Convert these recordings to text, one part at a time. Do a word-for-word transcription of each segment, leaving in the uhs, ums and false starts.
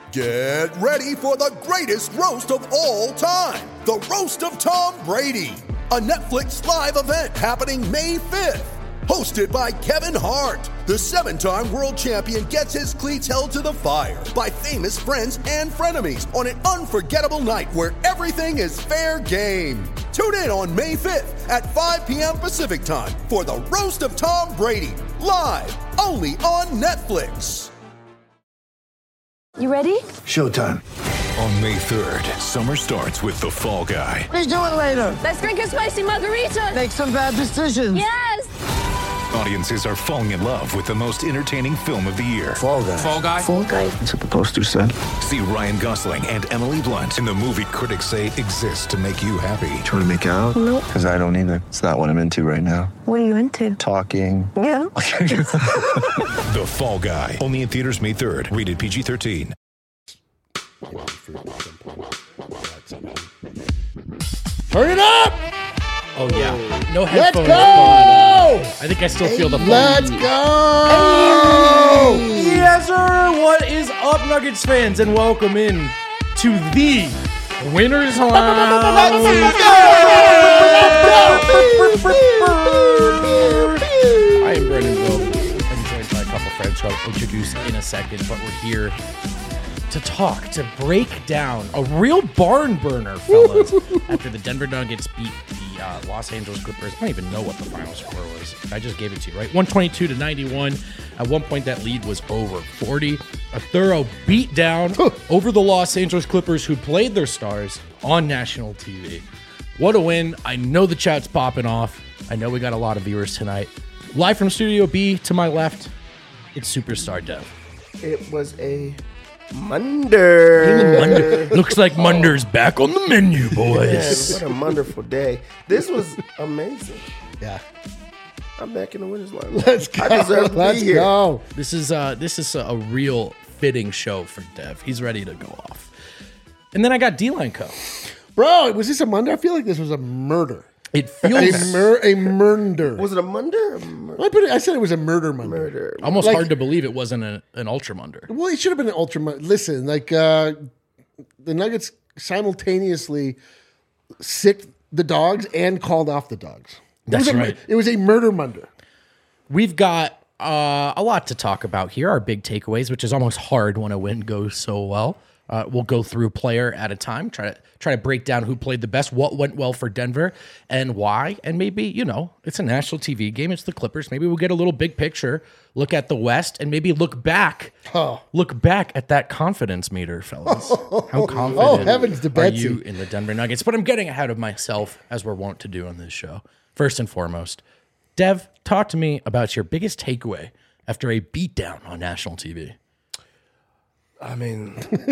Get ready for the greatest roast of all time, the Roast of Tom Brady, a Netflix live event happening May fifth. Hosted by Kevin Hart, the seven-time world champion gets his cleats held to the fire by famous friends and frenemies on an unforgettable night where everything is fair game. Tune in on May fifth at five p.m. Pacific time for the Roast of Tom Brady, live only on Netflix. You ready? Showtime. On May third, summer starts with The Fall Guy. Let's do it later. Let's drink a spicy margarita. Make some bad decisions. Yes. Audiences are falling in love with the most entertaining film of the year. Fall Guy. Fall Guy. Fall guy. That's what the poster said. See Ryan Gosling and Emily Blunt in the movie critics say exists to make you happy. Trying to make it out? Nope. Because I don't either. It's not what I'm into right now. What are you into? Talking. Yeah. The Fall Guy. Only in theaters May third. Rated P G thirteen. Turn it up! Oh yeah, no Let's headphones. go! But, uh, I think I still feel the. Let's phone. go! Yes, sir. What is up, Nuggets fans, and welcome in to the Winners Lounge. I am Brendan Vogt. I'm joined by a couple friends who I'll introduce in a second, but we're here to talk, to break down a real barn burner, fellas, after the Denver Nuggets beat the uh, Los Angeles Clippers. I don't even know what the final score was. I just gave it to you, right? one twenty-two to ninety-one. At one point, that lead was over forty. A thorough beatdown over the Los Angeles Clippers, who played their stars on national T V. What a win. I know the chat's popping off. I know we got a lot of viewers tonight. Live from Studio B, to my left, it's Superstar Dev. It was a Munder. Munder. Looks like Munder's back on the menu, boys. Yeah, what a wonderful day. This was amazing. Yeah. I'm back in the winner's line. Let's go. I deserve to Let's be here. go. This is uh this is a real fitting show for Dev. He's ready to go off. And then I got D-Line Co. Bro, was this a murder? I feel like this was a murder. It A, feels mur- a murder. Was it a Munder? A mur- I, put it, I said it was a murder murder. murder. almost like- hard to believe it wasn't a, an Ultra Munder. Well, it should have been an ultra. mu- Listen, like uh, the Nuggets simultaneously sicked the dogs and called off the dogs. It That's was a, right. It was a murder munder. We've got uh, a lot to talk about here. Our big takeaways, which is almost hard when a win goes so well. Uh, we'll go through player at a time, try to try to break down who played the best, what went well for Denver, and why. And maybe, you know, it's a national T V game. It's the Clippers. Maybe we'll get a little big picture, look at the West, and maybe look back, Oh. look back at that confidence meter, fellas. How confident Oh, heavens to are Betsy. you in the Denver Nuggets? But I'm getting ahead of myself, as we're wont to do on this show. First and foremost, Dev, talk to me about your biggest takeaway after a beatdown on national T V. I mean,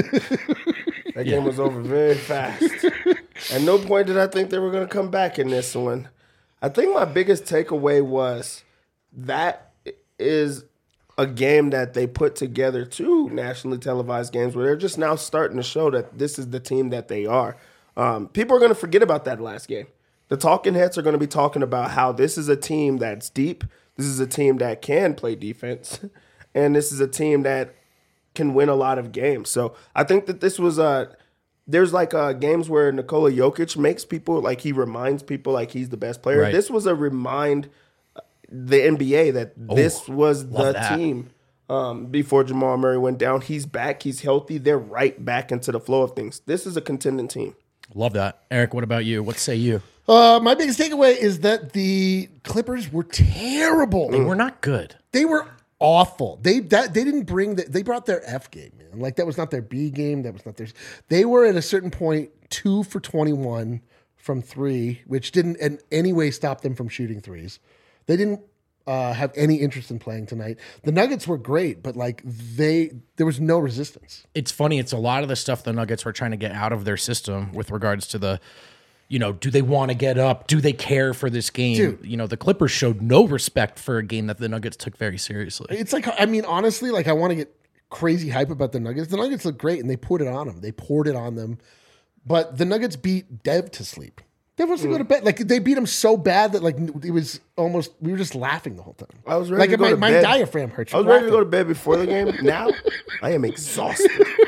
that game was over very fast. At no point did I think they were going to come back in this one. I think my biggest takeaway was that is a game that they put together, two nationally televised games, where they're just now starting to show that this is the team that they are. Um, people are going to forget about that last game. The talking heads are going to be talking about how this is a team that's deep. This is a team that can play defense. And this is a team that can win a lot of games. So I think that this was uh there's like uh games where Nikola Jokic makes people like he reminds people like he's the best player. Right. This was a remind the N B A that this was the love that. team um, before Jamal Murray went down. He's back. He's healthy. They're right back into the flow of things. This is a contending team. Love that. Eric, what about you? What say you? Uh, my biggest takeaway is that the Clippers were terrible. They were not good. They were awful. They that they didn't bring the, they brought their F game, man. Like that was not their B game. That was not their. They were at a certain point two for twenty-one from three, which didn't in any way stop them from shooting threes. They didn't uh, have any interest in playing tonight. The Nuggets were great, but like they there was no resistance. It's funny. It's a lot of the stuff the Nuggets were trying to get out of their system with regards to the, you know, do they want to get up? Do they care for this game? Dude. You know, the Clippers showed no respect for a game that the Nuggets took very seriously. It's like, I mean, honestly, like I want to get crazy hype about the Nuggets. The Nuggets look great, and they put it on them. They poured it on them. But the Nuggets beat Dev to sleep. Dev wants to go to bed. Like they beat him so bad that like it was almost we were just laughing the whole time. I was ready like to go my, to my bed. diaphragm hurts. I was ready to go to bed before the game. Now I am exhausted.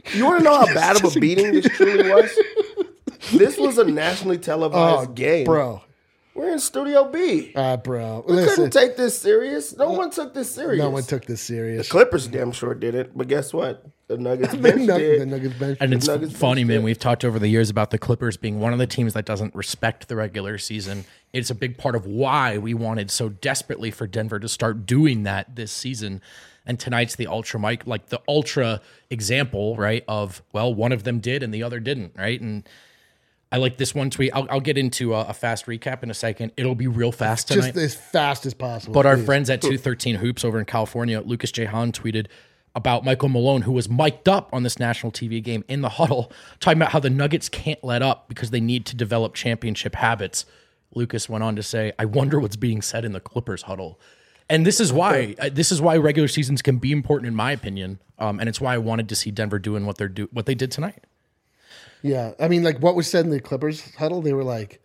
You want to know how bad of a beating this truly was? This was a nationally televised Oh, game. bro. We're in Studio B. Uh, bro. We Listen, couldn't take this serious. No one took this serious. no one took this serious. The Clippers damn sure did it, but guess what? The Nuggets the, bench Nug- did. the Nuggets bench. And it's Nuggets funny, bench man. did. We've talked over the years about the Clippers being one of the teams that doesn't respect the regular season. It's a big part of why we wanted so desperately for Denver to start doing that this season. And tonight's the ultra mic, like the ultra example, right? Of, well, one of them did and the other didn't, right? And I like this one tweet. I'll, I'll get into a, a fast recap in a second. It'll be real fast tonight. Just as fast as possible. But our please. friends at two thirteen Hoops over in California, Lucas J. Hahn, tweeted about Michael Malone, who was mic'd up on this national T V game in the huddle, talking about how the Nuggets can't let up because they need to develop championship habits. Lucas went on to say, I wonder what's being said in the Clippers huddle. And this is why uh, this is why regular seasons can be important, in my opinion. Um, and it's why I wanted to see Denver doing what they're do what they did tonight. Yeah. I mean, like what was said in the Clippers huddle, they were like,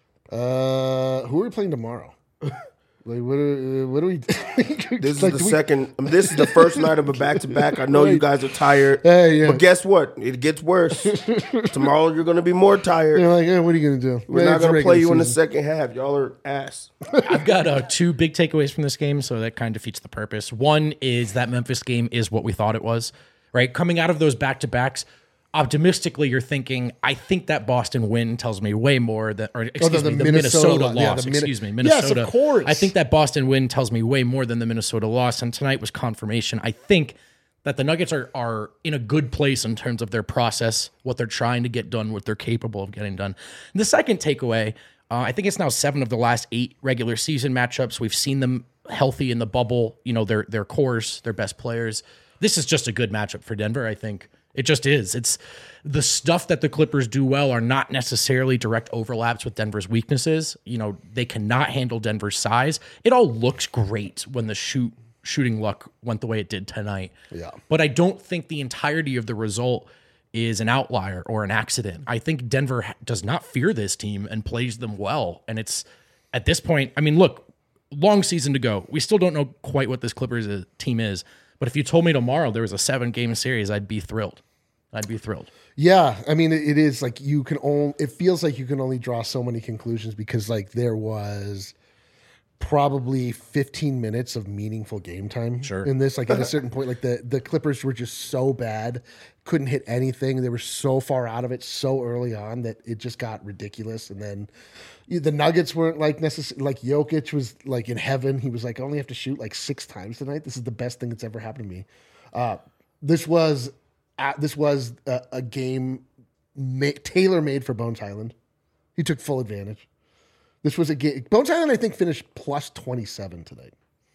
uh, who are we playing tomorrow? Like, what are, what are we This like, is the we- second. I mean, this is the first night of a back to back. I know you guys are tired, Hey, yeah. but guess what? It gets worse. Tomorrow you're going to be more tired. You're like, yeah, what are you going to do? We're Yeah, not it's a going to play you in the regular second half. Y'all are ass. I've got uh, two big takeaways from this game, so that kind of defeats the purpose. One is that Memphis game is what we thought it was, right? Coming out of those back-to-backs, optimistically, you're thinking, I think that Boston win tells me way more than, or excuse the me, the Minnesota, Minnesota- loss, yeah, the Min- excuse me, Yes, Minnesota. of course. I think that Boston win tells me way more than the Minnesota loss, and tonight was confirmation. I think that the Nuggets are are in a good place in terms of their process, what they're trying to get done, what they're capable of getting done. And the second takeaway, uh, I think it's now seven of the last eight regular season matchups. We've seen them healthy in the bubble, you know, their their cores, their best players. This is just a good matchup for Denver, I think. It just is. It's the stuff that the Clippers do well are not necessarily direct overlaps with Denver's weaknesses. You know, they cannot handle Denver's size. It all looks great when the shoot shooting luck went the way it did tonight. Yeah. But I don't think the entirety of the result is an outlier or an accident. I think Denver ha- does not fear this team and plays them well. And it's at this point, I mean, look, long season to go. We still don't know quite what this Clippers uh, team is. But if you told me tomorrow there was a seven game series, I'd be thrilled. I'd be thrilled. Yeah, I mean, it, it is like you can only. It feels like you can only draw so many conclusions because, like, there was probably fifteen minutes of meaningful game time Sure. in this. Like, at a certain point, like the the Clippers were just so bad, couldn't hit anything. They were so far out of it so early on that it just got ridiculous. And then the Nuggets weren't like necessarily like Jokic was like in heaven. He was like, I only have to shoot like six times tonight. This is the best thing that's ever happened to me. Uh, this was. Uh, this was a, a game ma- tailor-made for Bones Highland. He took full advantage. This was a game. Bones Highland, I think, finished plus twenty-seven tonight.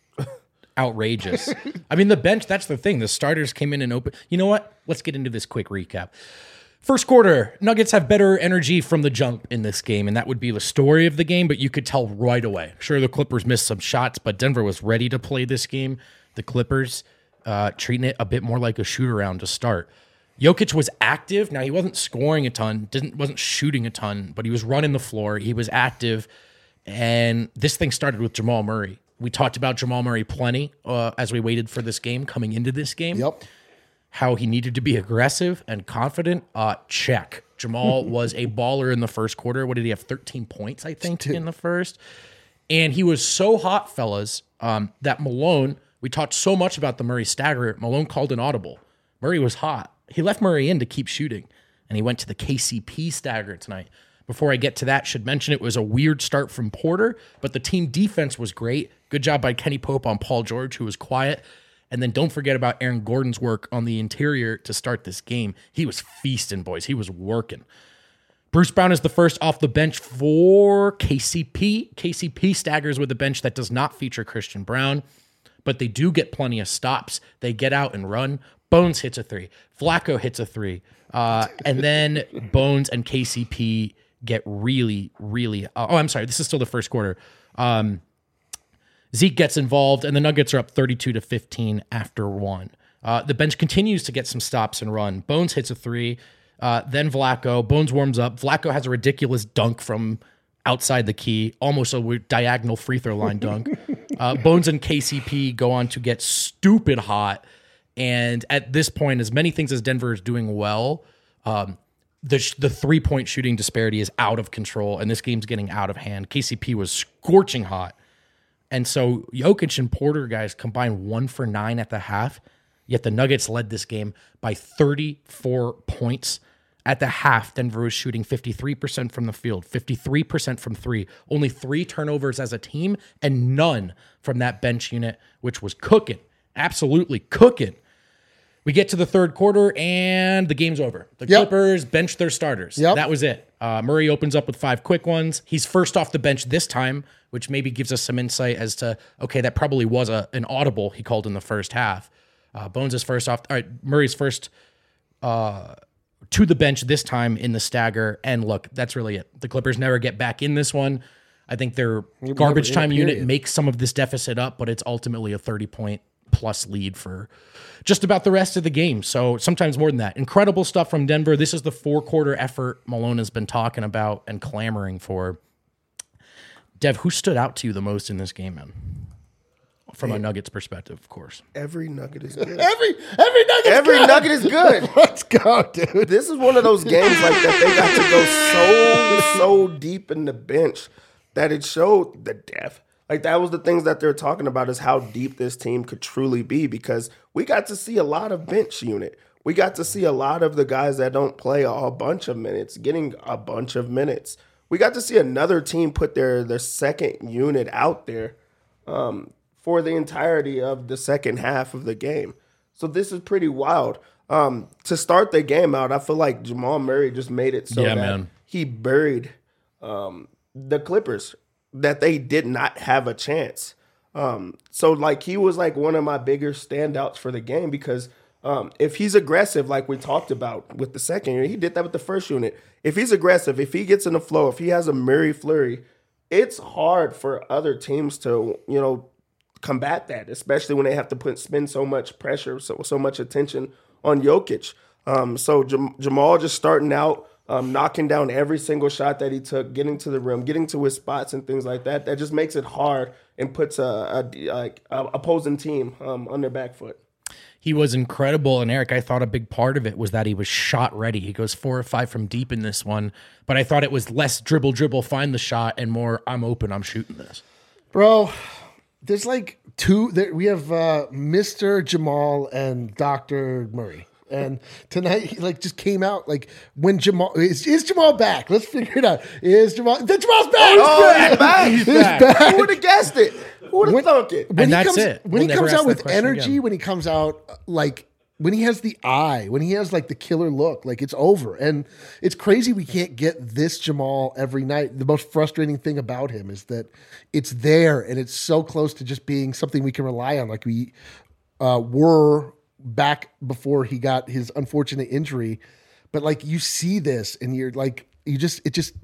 Outrageous. I mean, the bench, that's the thing. The starters came in and open. You know what? Let's get into this quick recap. First quarter, Nuggets have better energy from the jump in this game, and that would be the story of the game, but you could tell right away. Sure, the Clippers missed some shots, but Denver was ready to play this game. The Clippers uh, treating it a bit more like a shoot-around to start. Jokic was active. Now, he wasn't scoring a ton, didn't wasn't shooting a ton, but he was running the floor. He was active, and this thing started with Jamal Murray. We talked about Jamal Murray plenty uh, as we waited for this game, coming into this game. Yep. How he needed to be aggressive and confident. Uh, check. Jamal was a baller in the first quarter. What did he have? thirteen points, I think, in the first. And he was so hot, fellas, um, that Malone, we talked so much about the Murray stagger, Malone called an audible. Murray was hot. He left Murray in to keep shooting, and he went to the K C P stagger tonight. Before I get to that, should mention it was a weird start from Porter, but the team defense was great. Good job by Kenny Pope on Paul George, who was quiet. And then don't forget about Aaron Gordon's work on the interior to start this game. He was feasting, boys. He was working. Bruce Brown is the first off the bench for K C P. K C P staggers with a bench that does not feature Christian Brown, but they do get plenty of stops. They get out and run. Bones hits a three. Flacco hits a three. Uh, and then Bones and K C P get really, really... Uh, oh, I'm sorry. This is still the first quarter. Um, Zeke gets involved, and the Nuggets are up thirty-two to fifteen after one. Uh, the bench continues to get some stops and run. Bones hits a three. Uh, then Vlaco. Bones warms up. Vlaco has a ridiculous dunk from outside the key, almost a weird diagonal free throw line dunk. Uh, Bones and K C P go on to get stupid hot. And at this point, as many things as Denver is doing well, um, the sh- the three-point shooting disparity is out of control, and this game's getting out of hand. K C P was scorching hot. And so Jokic and Porter, guys, combined one for nine at the half, yet the Nuggets led this game by thirty-four points. At the half, Denver was shooting fifty-three percent from the field, fifty-three percent from three, only three turnovers as a team, and none from that bench unit, which was cooking, absolutely cooking. We get to the third quarter, and the game's over. The Yep. Clippers bench their starters. Yep. That was it. Uh, Murray opens up with five quick ones. He's first off the bench this time, which maybe gives us some insight as to, okay, that probably was a, an audible he called in the first half. Uh, Bones is first off. All right, Murray's first uh, to the bench this time in the stagger. And look, that's really it. The Clippers never get back in this one. I think their garbage never- time yeah, unit period. makes some of this deficit up, but it's ultimately a thirty-point plus lead for just about the rest of the game. So sometimes more than that. Incredible stuff from Denver. This is the four-quarter effort Malone has been talking about and clamoring for. Dev, who stood out to you the most in this game, man? From a Nuggets perspective, of course. Every nugget is good. Every every nugget. Every nugget is good. Let's go, dude. This is one of those games like that. They got to go so, so deep in the bench that it showed the depth. Like, that was the things that they're talking about, is how deep this team could truly be, because we got to see a lot of bench unit. We got to see a lot of the guys that don't play a bunch of minutes getting a bunch of minutes. We got to see another team put their, their second unit out there um, for the entirety of the second half of the game. So this is pretty wild. Um, to start the game out, I feel like Jamal Murray just made it so Yeah, that man. he buried um, the Clippers, that they did not have a chance. Um, so, like, he was, like, one of my bigger standouts for the game, because um, if he's aggressive, like we talked about with the second unit, he did that with the first unit. If he's aggressive, if he gets in the flow, if he has a Murray flurry, it's hard for other teams to, you know, combat that, especially when they have to put spend so much pressure, so so much attention on Jokic. Um, so Jam- Jamal just starting out, Um, knocking down every single shot that he took, getting to the rim, getting to his spots and things like that. That just makes it hard and puts a, a, like a opposing team um, on their back foot. He was incredible, and Eric, I thought a big part of it was that he was shot ready. He goes four or five from deep in this one, but I thought it was less dribble, dribble, find the shot, and more I'm open, I'm shooting this. Bro, there's like two. There, we have uh, Mister Jamal and Doctor Murray. And tonight, he like just came out like when Jamal is, is Jamal back? Let's figure it out. Is Jamal? The Jamal's back. Oh, he's back. He's back. back. Who would have guessed it? Who would have When- thunk it? When And he that's comes, it. When We'll he never comes ask out that with question energy, again. when he comes out like when he has the eye, when he has like the killer look, like it's over. And it's crazy we can't get this Jamal every night. The most frustrating thing about him is that it's there and it's so close to just being something we can rely on, like we uh, were back before he got his unfortunate injury. But like you see this and you're like, you just, it just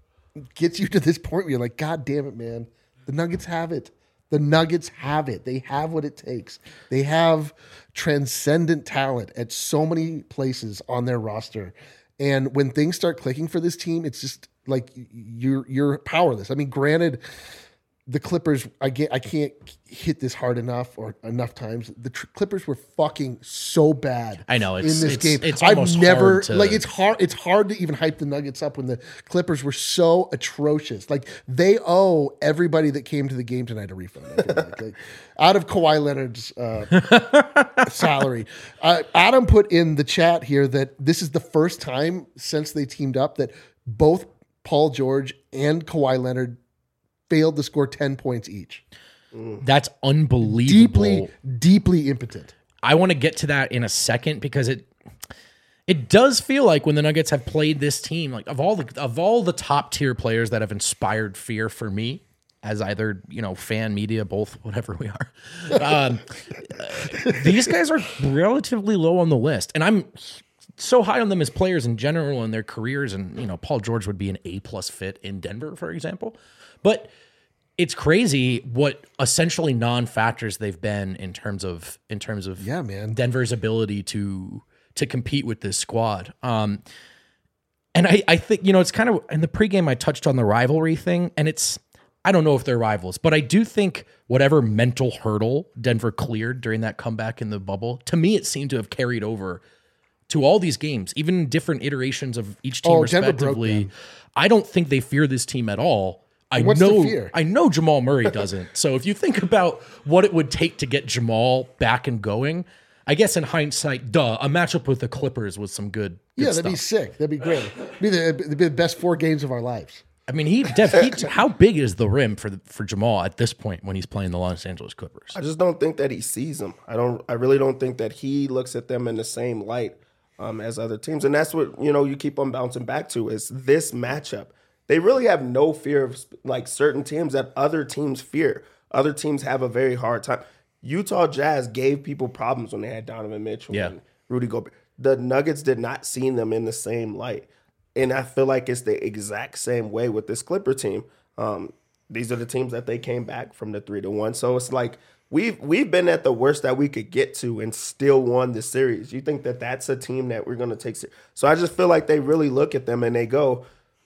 gets you to this point where you're like, God damn it, man. The Nuggets have it. The Nuggets have it. They have what it takes. They have transcendent talent at so many places on their roster. And when things start clicking for this team, it's just like you're you're powerless. I mean, granted, the Clippers, I get, I can't hit this hard enough or enough times. The tr- Clippers were fucking so bad. I know, it's- in this it's- game. it's I've almost never hard to- like it's hard. It's hard to even hype the Nuggets up when the Clippers were so atrocious. Like they owe everybody that came to the game tonight a refund. I feel like. Like, out of Kawhi Leonard's uh, salary, uh, Adam put in the chat here that this is the first time since they teamed up that both Paul George and Kawhi Leonard failed to score ten points each. That's unbelievable. Deeply, deeply impotent. I want to get to that in a second because it it does feel like when the Nuggets have played this team, like of all the of all the top tier players that have inspired fear for me as either, you know, fan, media, both, whatever we are, um, these guys are relatively low on the list, and I'm so high on them as players in general and their careers. And you know, Paul George would be an A plus fit in Denver, for example, but it's crazy what essentially non-factors they've been in terms of in terms of Yeah, man. Denver's ability to to compete with this squad. Um, and I, I think, you know, it's kind of in the pregame I touched on the rivalry thing, and it's I don't know if they're rivals, but I do think whatever mental hurdle Denver cleared during that comeback in the bubble, to me, it seemed to have carried over to all these games, even different iterations of each team Oh, Denver broke respectively. them. I don't think they fear this team at all. I What's the know, fear? I know Jamal Murray doesn't. So if you think about what it would take to get Jamal back and going, I guess in hindsight, duh, a matchup with the Clippers was some good. good Yeah, that'd stuff. be sick. That'd be great. It'd be the, it'd be the best four games of our lives. I mean, he, Dev, he how big is the rim for the, for Jamal at this point when he's playing the Los Angeles Clippers? I just don't think that he sees them. I don't. I really don't think that he looks at them in the same light um, as other teams, and that's what you know. You keep on bouncing back to is this matchup. They really have no fear of like certain teams that other teams fear. Other teams have a very hard time. Utah Jazz gave people problems when they had Donovan Mitchell Yeah. and Rudy Gobert. The Nuggets did not see them in the same light. And I feel like it's the exact same way with this Clipper team. Um, these are the teams that they came back from the three to one. So it's like we've we've been at the worst that we could get to and still won the series. You think that that's a team that we're going to take? ser- So I just feel like they really look at them and they go,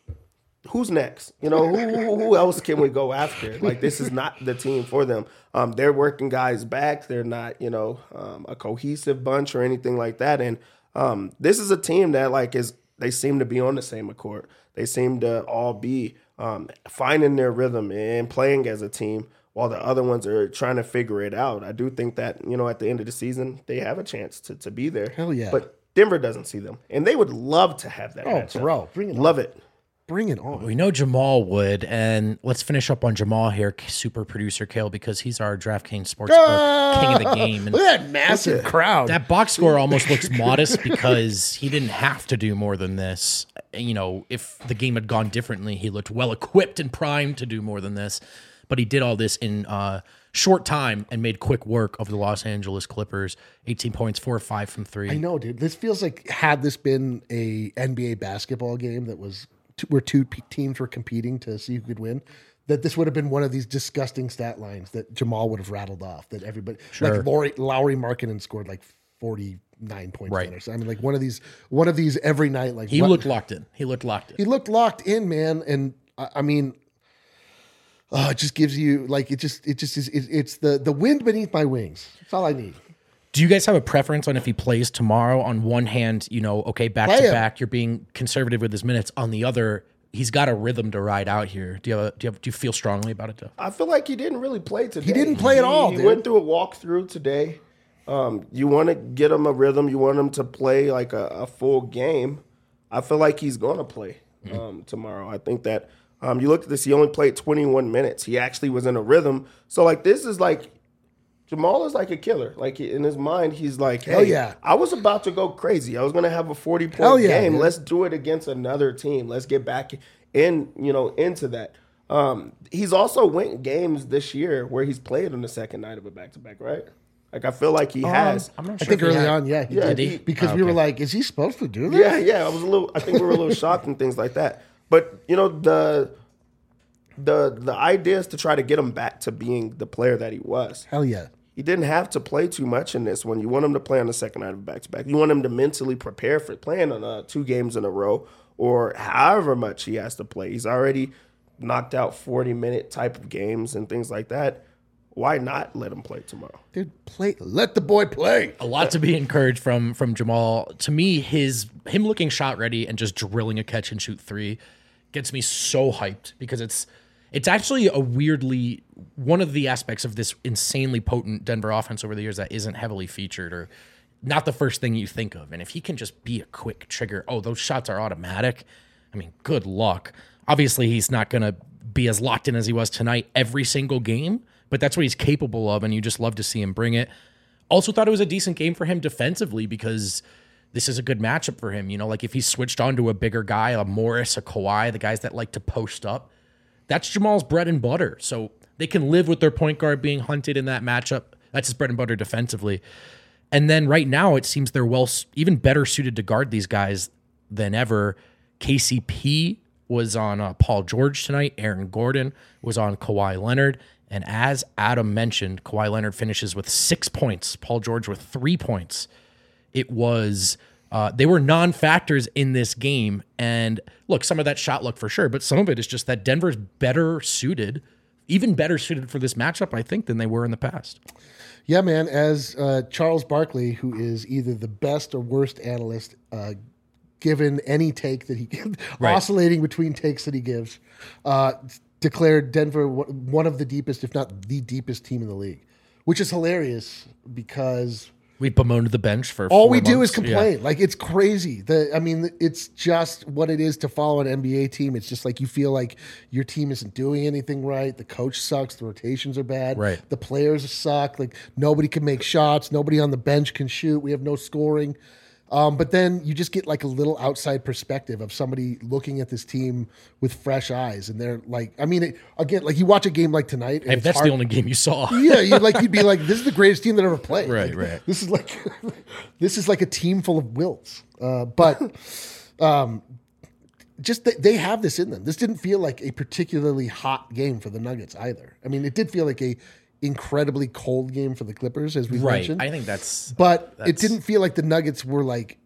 who's next? You know, who, who, who else can we go after? Like, this is not the team for them. Um, they're working guys back. They're not, you know, um, a cohesive bunch or anything like that. And um, this is a team that, like, is they seem to be on the same accord. They seem to all be um, finding their rhythm and playing as a team while the other ones are trying to figure it out. I do think that, you know, at the end of the season, they have a chance to, to be there. Hell yeah. But Denver doesn't see them. And they would love to have that Oh, matchup. bro, bring it on. Love it. Bring it on. We know Jamal would, and let's finish up on Jamal here, super producer Kale, because he's our DraftKings Sportsbook king of the game. And Look at that massive crowd. that box score almost looks modest because he didn't have to do more than this. You know, if the game had gone differently, he looked well equipped and primed to do more than this. But he did all this in uh, short time and made quick work of the Los Angeles Clippers. eighteen points, four or five from three. I know, dude. This feels like had this been a N B A basketball game that was two, where two p- teams were competing to see who could win, that this would have been one of these disgusting stat lines that Jamal would have rattled off. That everybody, Sure. like Lowry, Lowry Markkinen scored like forty-nine points. Right. Right. I mean, like one of these, one of these every night. Like He what- looked locked in. He looked locked in. he looked locked in, man. And I, I mean, oh, it just gives you like it just it just is it, it's the the wind beneath my wings. That's all I need. Do you guys have a preference on if he plays tomorrow? On one hand, you know, okay, back Play to him. back, you're being conservative with his minutes. On the other, he's got a rhythm to ride out here. Do you have a, do you have, do you feel strongly about it, Joe? I feel like he didn't really play today. He didn't play at all, He dude. went through a walkthrough today. Um, you want to get him a rhythm. You want him to play like a, a full game. I feel like he's going to play um, tomorrow. I think that um, you look at this, he only played twenty-one minutes. He actually was in a rhythm. So, like, this is like, Jamal is like a killer. Like, in his mind, he's like, hey, Hell yeah. I was about to go crazy. I was going to have a Hell forty-point yeah, game. dude. Let's do it against another team. Let's get back in, you know, into that. Um, he's also went games this year where he's played on the second night of a back-to-back, right? Like, I feel like he has. I'm not I sure think if he early had- on, yeah, he Yeah, did. did he? Because Oh, we were okay. like, is he supposed to do that? Yeah, yeah. I was a little. I think we were a little shocked and things like that. But you know, the the the idea is to try to get him back to being the player that he was. Hell yeah. He didn't have to play too much in this one. You want him to play on the second night of back to back. You want him to mentally prepare for playing on uh, two games in a row or however much he has to play. He's already knocked out forty minute type of games and things like that. Why not let him play tomorrow? Dude, play. Let the boy play. A lot to be encouraged from from Jamal. To me, his him looking shot ready and just drilling a catch and shoot three gets me so hyped because it's it's actually a weirdly one of the aspects of this insanely potent Denver offense over the years that isn't heavily featured or not the first thing you think of. And if he can just be a quick trigger, oh, those shots are automatic. I mean, good luck. Obviously, he's not going to be as locked in as he was tonight every single game, but that's what he's capable of, and you just love to see him bring it. Also thought it was a decent game for him defensively because this is a good matchup for him. You know, like if he switched on to a bigger guy, a Morris, a Kawhi, the guys that like to post up, that's Jamal's bread and butter. So they can live with their point guard being hunted in that matchup. That's his bread and butter defensively. And then right now it seems they're well, even better suited to guard these guys than ever. K C P was on uh, Paul George tonight. Aaron Gordon was on Kawhi Leonard. And as Adam mentioned, Kawhi Leonard finishes with six points. Paul George with three points. It was, uh, they were non-factors in this game. And look, some of that shot luck for sure, but some of it is just that Denver's better suited even better suited for this matchup, I think, than they were in the past. Yeah, man. As uh, Charles Barkley, who is either the best or worst analyst, uh, given any take that he gives, Right. oscillating between takes that he gives, uh, declared Denver one of the deepest, if not the deepest team in the league, which is hilarious because We bemoaned the bench for all four we do months. is complain. Like, it's crazy. The I mean, it's just what it is to follow an N B A team. It's just like you feel like your team isn't doing anything right. The coach sucks. The rotations are bad. Right. The players suck. Like, nobody can make shots. Nobody on the bench can shoot. We have no scoring. Um, but then you just get like a little outside perspective of somebody looking at this team with fresh eyes, and they're like, I mean, it, again, like you watch a game like tonight. And If it's that's hard- the only game you saw. yeah, you like you'd be like, this is the greatest team that ever played. Right, Like, right. This is like, this is like a team full of wilts. Uh, but um, just they, they have this in them. This didn't feel like a particularly hot game for the Nuggets either. I mean, it did feel like a incredibly cold game for the Clippers, as we Right. mentioned. I think that's. But it that's- didn't feel like the Nuggets were like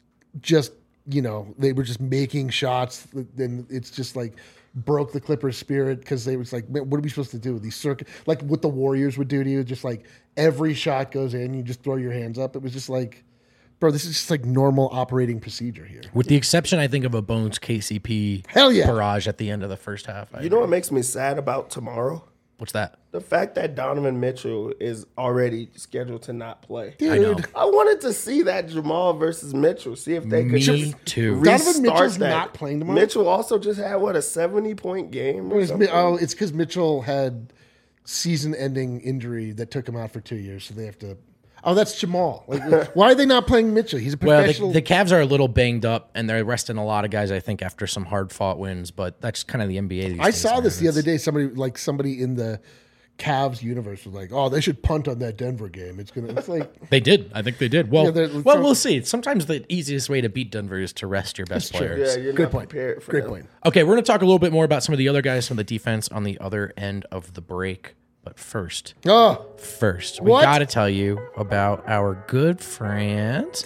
just, you know, they were just making shots. Then it's just like broke the Clippers' spirit because they was like, man, what are we supposed to do with these circuit? Like what the Warriors would do to you, just like every shot goes in, you just throw your hands up. It was just like, bro, this is just like normal operating procedure here. With the exception, I think, of a Bones K C P Hell yeah. barrage at the end of the first half. I You know what makes me sad about tomorrow? What's that? The fact that Donovan Mitchell is already scheduled to not play. Dude, I know. I wanted to see that Jamal versus Mitchell. See if they could Me just too. restart Donovan Mitchell's that. not playing tomorrow? Mitchell also just had what a seventy point game. It Or was- something? oh, it's because Mitchell had season-ending injury that took him out for two years, so they have to. Oh, that's Jamal. Like, why are they not playing Mitchell? He's a Well, professional. the, the Cavs are a little banged up, and they're resting a lot of guys, I think, after some hard-fought wins. But that's kind of the N B A. These I days, saw man. this the It's- other day. Somebody like somebody in the Cavs universe was like, "Oh, they should punt on that Denver game. It's gonna." It's like They did. I think they did. Well, Yeah, they're- well, so- we'll see. Sometimes the easiest way to beat Denver is to rest your best It's true. players. Yeah, you're good not point. prepared for Great them. point. Okay, we're going to talk a little bit more about some of the other guys from the defense on the other end of the break. But first, Oh, first, we What? got to tell you about our good friends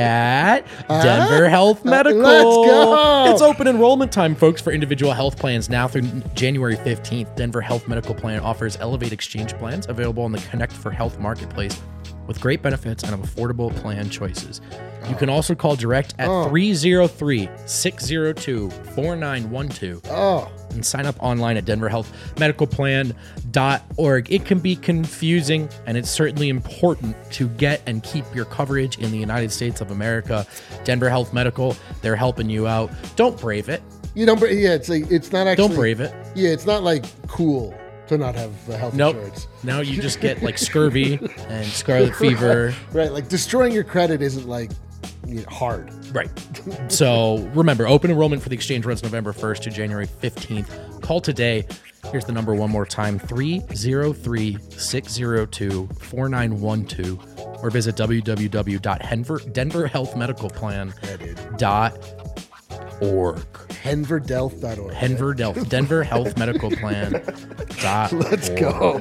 at Denver Health Medical. Let's go. It's open enrollment time, folks, for individual health plans now through January fifteenth. Denver Health Medical Plan offers Elevate Exchange plans available on the Connect for Health marketplace with great benefits and affordable plan choices. You can also call direct at three oh three, six oh two, four nine one two oh, and sign up online at denver health medical plan dot org. It can be confusing, and it's certainly important to get and keep your coverage in the United States of America. Denver Health Medical, they're helping you out. Don't brave it. you don't. bra- Yeah, it's like it's not actually. Don't brave it. Yeah, it's not like cool to not have uh, health Nope. insurance. Now you just get like scurvy and scarlet fever. Right, like destroying your credit isn't like you know, hard. Right. So remember, open enrollment for the exchange runs November first to January fifteenth. Call today. Here's the number one more time, three oh three, six oh two, four nine one two, or visit w w w dot denver health medical plan dot org. Denver Delft dot org. Denver Delft, Denver Health Medical Plan dot Let's org. go.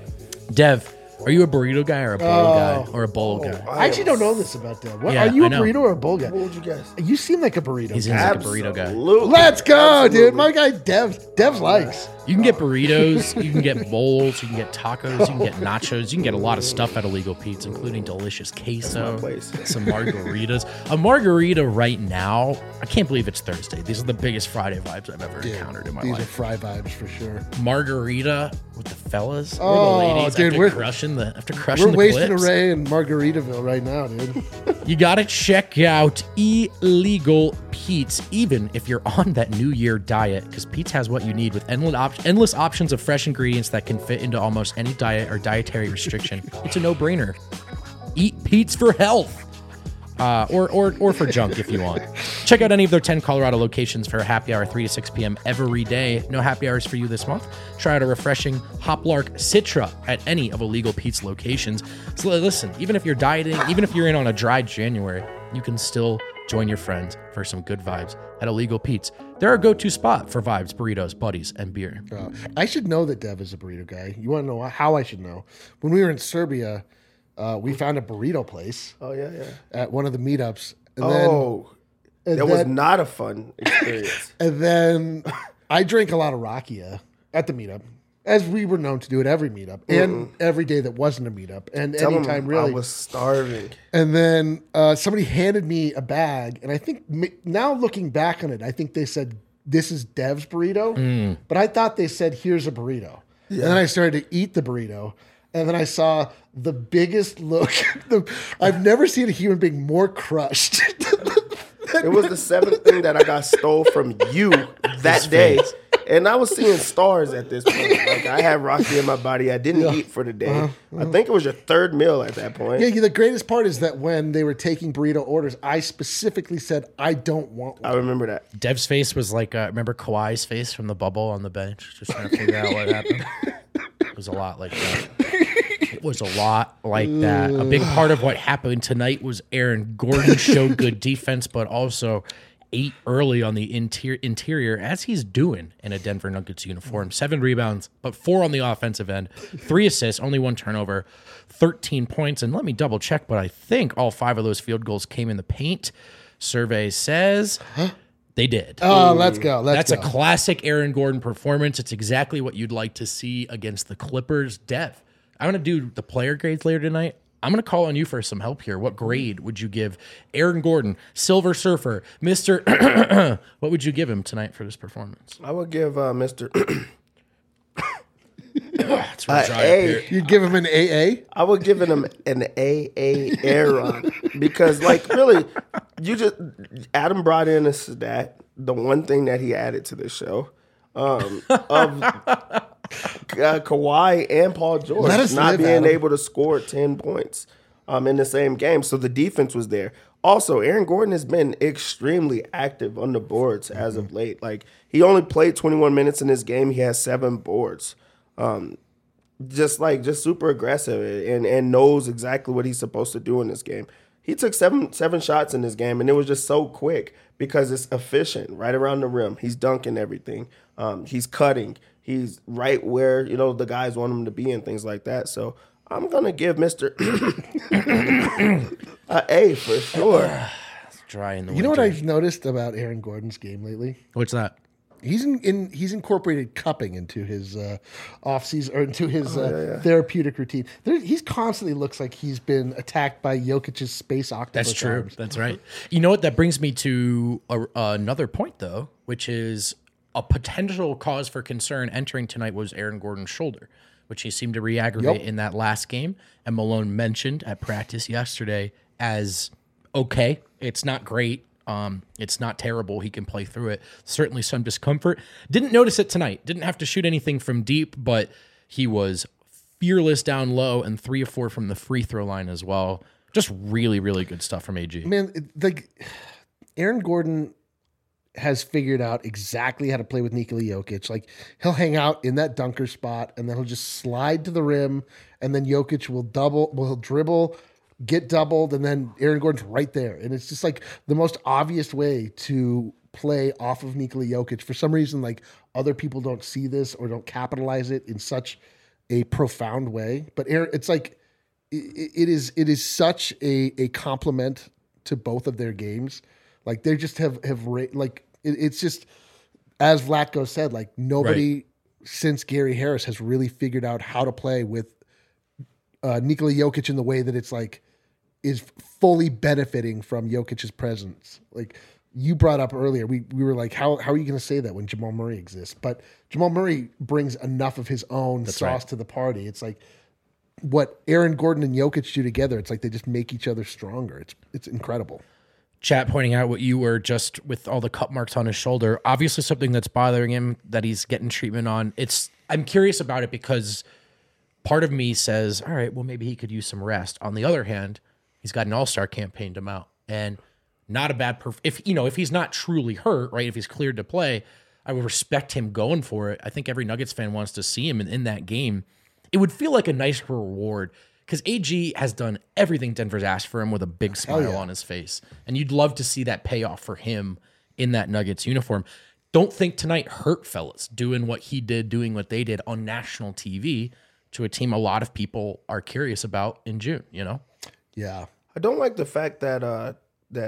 Dev, are you a burrito guy or a bowl Oh. guy or a bowl guy? I actually don't know this about that. What, Yeah, are you I a know. burrito or a bowl guy? What would you guess? You seem like a burrito He's guy. in like a burrito guy. Absolutely. Let's go, dude. Absolutely. My guy Dev Dev likes. You can get burritos, you can get bowls, you can get tacos, you can get nachos, you can get a lot of stuff at Illegal Pete's, including delicious queso, my place. some margaritas. A margarita right now, I can't believe it's Thursday. These are the biggest Friday vibes I've ever Dude, encountered in my these are life. fry vibes for sure. Margarita with the fellas Oh, or the ladies dude, after we're- crushing the after crushing We're the wasting clips. array in Margaritaville right now, dude. You gotta check out Illegal Pete's, even if you're on that New Year diet, because Pete's has what you need with endless, op- endless options of fresh ingredients that can fit into almost any diet or dietary restriction. It's a no-brainer. Eat Pete's for health. Uh, or, or, or for junk if you want. Check out any of their ten Colorado locations for a happy hour three to six p.m. every day. No happy hours for you this month. Try out a refreshing Hoplark Citra at any of Illegal Pete's locations. So listen, even if you're dieting, even if you're in on a dry January, you can still join your friends for some good vibes at Illegal Pete's. They're a go-to spot for vibes, burritos, buddies, and beer. Uh, I should know that Dev is a burrito guy. You want to know how I should know? When we were in Serbia, uh, we found a burrito place Oh yeah, yeah. at one of the meetups. And Oh, then, and that was then, not a fun experience. and then I drank a lot of rakia at the meetup. as we were known to do at every meetup and every day that wasn't a meetup and Tell him anytime really. I was starving. And then uh, somebody handed me a bag, and I think m- now looking back on it, I think they said, this is Dev's burrito, but I thought they said, here's a burrito. And then I started to eat the burrito, and then I saw the biggest look. the, I've never seen a human being more crushed. It was the seventh thing that I got stole from you that day. And I was seeing stars at this point. Like, I had Rocky in my body. I didn't Yeah. eat for the day. Uh-huh, I think it was your third meal at that point. Yeah, the greatest part is that when they were taking burrito orders, I specifically said, I don't want one. I remember that. Dev's face was like, uh, remember Kawhi's face from the bubble on the bench? Just trying to figure out what happened. It was a lot like that. It was a lot like that. A big part of what happened tonight was Aaron Gordon showed good defense, but also ate early on the interior, interior as he's doing in a Denver Nuggets uniform. Seven rebounds, but four on the offensive end. Three assists, only one turnover, thirteen points. And let me double check, but I think all five of those field goals came in the paint. Survey says they did. Oh, let's go. Let's That's go. a classic Aaron Gordon performance. It's exactly what you'd like to see against the Clippers. Dev, I'm going to do the player grades later tonight. I'm going to call on you for some help here. What grade would you give Aaron Gordon, Silver Surfer, Mister What would you give him tonight for this performance? I would give uh, Mister It's Uh, real dry up A. here. You'd give him an A A? I would give him an A A Aaron because, like, really, you just Adam brought in a stat, the one thing that he added to the show, um, of uh, Kawhi and Paul George Let us not live, being Adam. able to score ten points um, in the same game. So the defense was there. Also, Aaron Gordon has been extremely active on the boards as of late. Like, he only played twenty-one minutes in this game. He has seven boards. Um, just like just super aggressive and, and knows exactly what he's supposed to do in this game. He took seven seven shots in this game, and it was just so quick because it's efficient, right around the rim. He's dunking everything. Um, he's cutting. He's right where, you know, the guys want him to be and things like that. So I'm gonna give Mister a A for sure. It's dry in the You know what winter. I've noticed about Aaron Gordon's game lately? What's that? He's in, in he's incorporated cupping into his uh, off season or into his uh, therapeutic routine. There, he's constantly looks like he's been attacked by Jokic's space octopus. That's true. arms. That's right. You know what? That brings me to a, another point, though, which is a potential cause for concern entering tonight was Aaron Gordon's shoulder, which he seemed to re-aggravate Yep. in that last game. And Malone mentioned at practice yesterday as okay, it's not great. Um, it's not terrible. He can play through it. Certainly some discomfort. Didn't notice it tonight. Didn't have to shoot anything from deep, but he was fearless down low and three of four from the free throw line as well. Just really, really good stuff from A G. Man, it- like Aaron Gordon has figured out exactly how to play with Nikola Jokic. Like, he'll hang out in that dunker spot, and then he'll just slide to the rim, and then Jokic will double, will dribble, get doubled, and then Aaron Gordon's right there. And it's just like the most obvious way to play off of Nikola Jokic. For some reason, like, other people don't see this or don't capitalize it in such a profound way. But Aaron, it's like it, it is it is such a a compliment to both of their games. Like, they just have have ra- like it, it's just, as Vlatko said, like nobody Right. since Gary Harris has really figured out how to play with uh, Nikola Jokic in the way that it's like is fully benefiting from Jokic's presence. Like you brought up earlier, we we were like, how how are you going to say that when Jamal Murray exists? But Jamal Murray brings enough of his own sauce right. to the party. It's like what Aaron Gordon and Jokic do together. It's like they just make each other stronger. It's it's incredible. Chat pointing out what you were just with all the cut marks on his shoulder. Obviously something that's bothering him that he's getting treatment on. It's I'm curious about it because part of me says, all right, well, maybe he could use some rest. On the other hand, he's got an all-star campaign to mount and not a bad perf- if you know, if he's not truly hurt, right? If he's cleared to play, I would respect him going for it. I think every Nuggets fan wants to see him in, in that game. It would feel like a nice reward because A G has done everything Denver's asked for him with a big smile on his face. And you'd love to see that payoff for him in that Nuggets uniform. Don't think tonight hurt, fellas, doing what he did, doing what they did on national T V to a team a lot of people are curious about in June, you know? Yeah. I don't like the fact that uh, that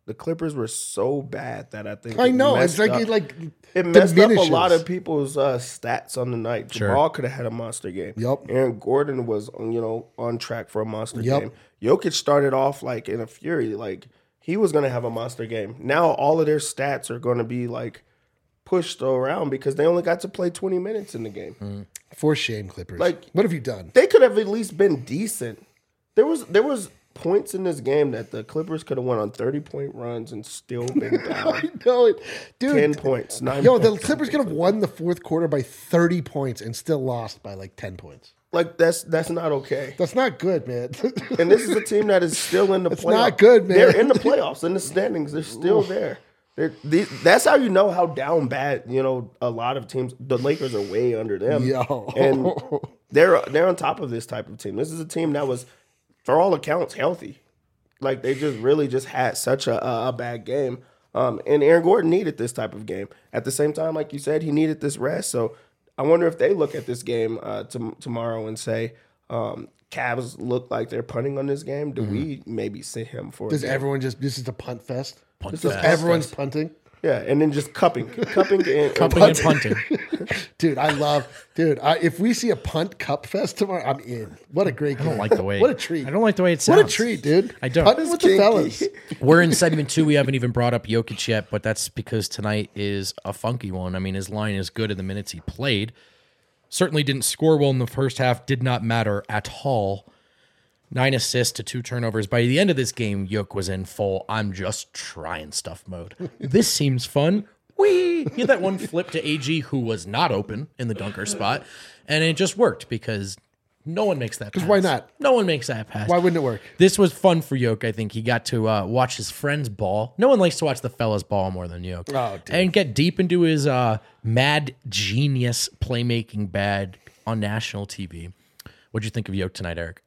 the Clippers were so bad that I think I it know it's messed like up- it like It messed diminishes. up a lot of people's uh, stats on the night. Sure. Jamal could have had a monster game. Yep. Aaron Gordon was, you know, on track for a monster Yep. game. Jokic started off like in a fury, like he was going to have a monster game. Now all of their stats are going to be like pushed around because they only got to play twenty minutes in the game. Mm. For shame, Clippers. Like- what have you done? They could have at least been decent. There was there was points in this game that the Clippers could have won on thirty point runs and still been down. No, it, dude. ten points, nine Yo, the points. Clippers could have won the fourth quarter by thirty points and still lost by like ten points. Like that's that's not okay. That's not good, man. And this is a team that is still in the It's playoffs. not good, man. They're in the playoffs, in the standings. They're still there. They're, these, that's how you know how down bad, you know, a lot of teams. The Lakers are way under them. Yo. And they're they're on top of this type of team. This is a team that was, for all accounts, healthy. Like they just really just had such a, a, a bad game. Um, and Aaron Gordon needed this type of game. At the same time, like you said, he needed this rest. So I wonder if they look at this game uh, to, tomorrow and say, um, Cavs look like they're punting on this game. Do we maybe sit him for? Does a game? everyone just this is a punt fest? Punt This is fest. Everyone's punting. Yeah, and then just cupping, cupping, and, Cupping and punting. Dude, I love, dude. I, if we see a punt cup fest tomorrow, I'm in. What a great game! I don't like the way. What a treat! I don't like the way it sounds. What a treat, dude. I don't. Punting with the Kinky. fellas. We're in segment two. We haven't even brought up Jokic yet, but that's because tonight is a funky one. I mean, his line is good in the minutes he played. Certainly didn't score well in the first half. Did not matter at all. Nine assists to two turnovers. By the end of this game, Jokic was in full I'm just trying stuff mode. This seems fun. Whee! He had that one flip to A G who was not open in the dunker spot, and it just worked because no one makes that pass. why not? No one makes that pass. Why wouldn't it work? This was fun for Jokic. I think he got to uh, watch his friends ball. No one likes to watch the fellas ball more than Jokic. Oh, dude. And get deep into his uh, mad genius playmaking bad on national T V. What'd you think of Jokic tonight, Eric?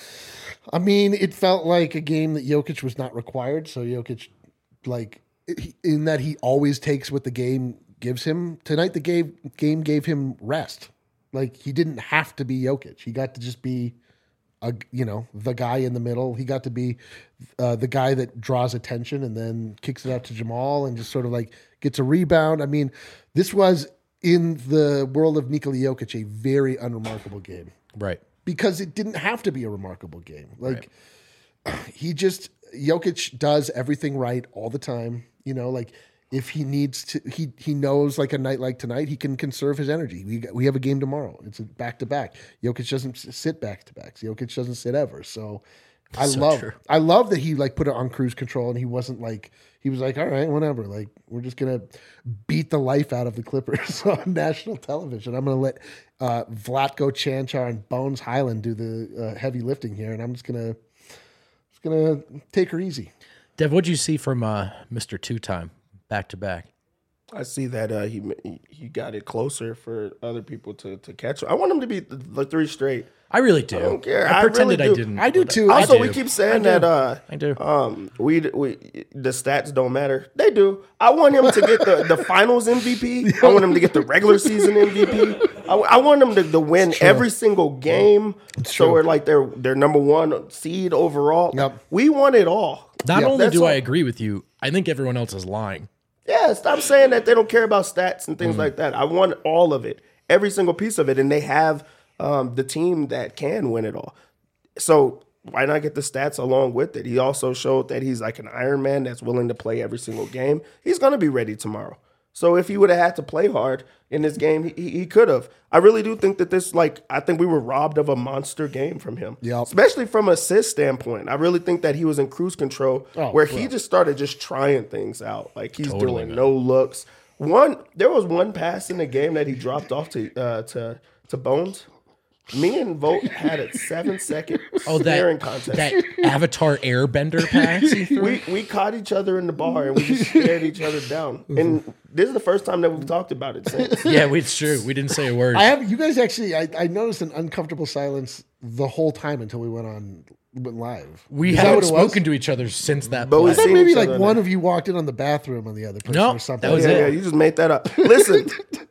I mean, it felt like a game that Jokic was not required. So Jokic, like, he- in that he always takes what the game gives him. Tonight, the game game gave him rest. Like, he didn't have to be Jokic. He got to just be, a you know, the guy in the middle. He got to be uh, the guy that draws attention and then kicks it out to Jamal and just sort of like gets a rebound. I mean, this was in the world of Nikola Jokic a very unremarkable game. Right. Because it didn't have to be a remarkable game. Like he just Jokic does everything right all the time. You know, like if he needs to, he he knows like a night like tonight, he can conserve his energy. We got, we have a game tomorrow. It's a back to back. Jokic doesn't s- sit back to backs. Jokic doesn't sit ever. So I So love true. I love that he like put it on cruise control and he wasn't like he was like, all right, whatever. Like we're just gonna beat the life out of the Clippers on national television. I'm gonna let uh, Vlatko Chanchar and Bones Highland do the uh, heavy lifting here, and I'm just gonna just gonna take her easy. Dev, what'd you see from uh, Mister Two Time back to back? I see that uh, he he got it closer for other people to, to catch. I want him to be the, the three straight. I really do. I don't care. I I pretended really I do. didn't. I do but too. I Also, do. we keep saying I do. that uh, I do. Um, we we the stats don't matter. They do. I want him to get the, the finals M V P. I want him to get the regular season M V P. I, I want him to, to win every single game. So true. we're like they're they're number one seed overall. Yep. We want it all. Not Yeah, only that's do I all. agree with you, I think everyone else is lying. Yeah, stop saying that they don't care about stats and things like that. I want all of it, every single piece of it, and they have um, the team that can win it all. So why not get the stats along with it? He also showed that he's like an Iron Man that's willing to play every single game. He's going to be ready tomorrow. So if he would have had to play hard in this game, he, he could have. I really do think that this, like, I think we were robbed of a monster game from him. Yep. Especially from a assist standpoint. I really think that he was in cruise control Oh, where bro. he just started just trying things out. Like he's Totally, doing man. no looks. One, there was one pass in the game that he dropped off to uh, to to Bones. Me and Vogt had a seven second Oh, staring that contest. that Avatar Airbender pass he threw. we we caught each other in the bar and we just stared each other down. And this is the first time that we've talked about it since. Yeah, we- it's true. We didn't say a word. I have you guys actually. I, I noticed an uncomfortable silence the whole time until we went on went live. we Is that haven't what it was? spoken to each other since that. But we play. I thought seen maybe each like other one now. of you walked in on the bathroom on the other person No, or something. that was yeah, it. yeah, you just made that up. Listen,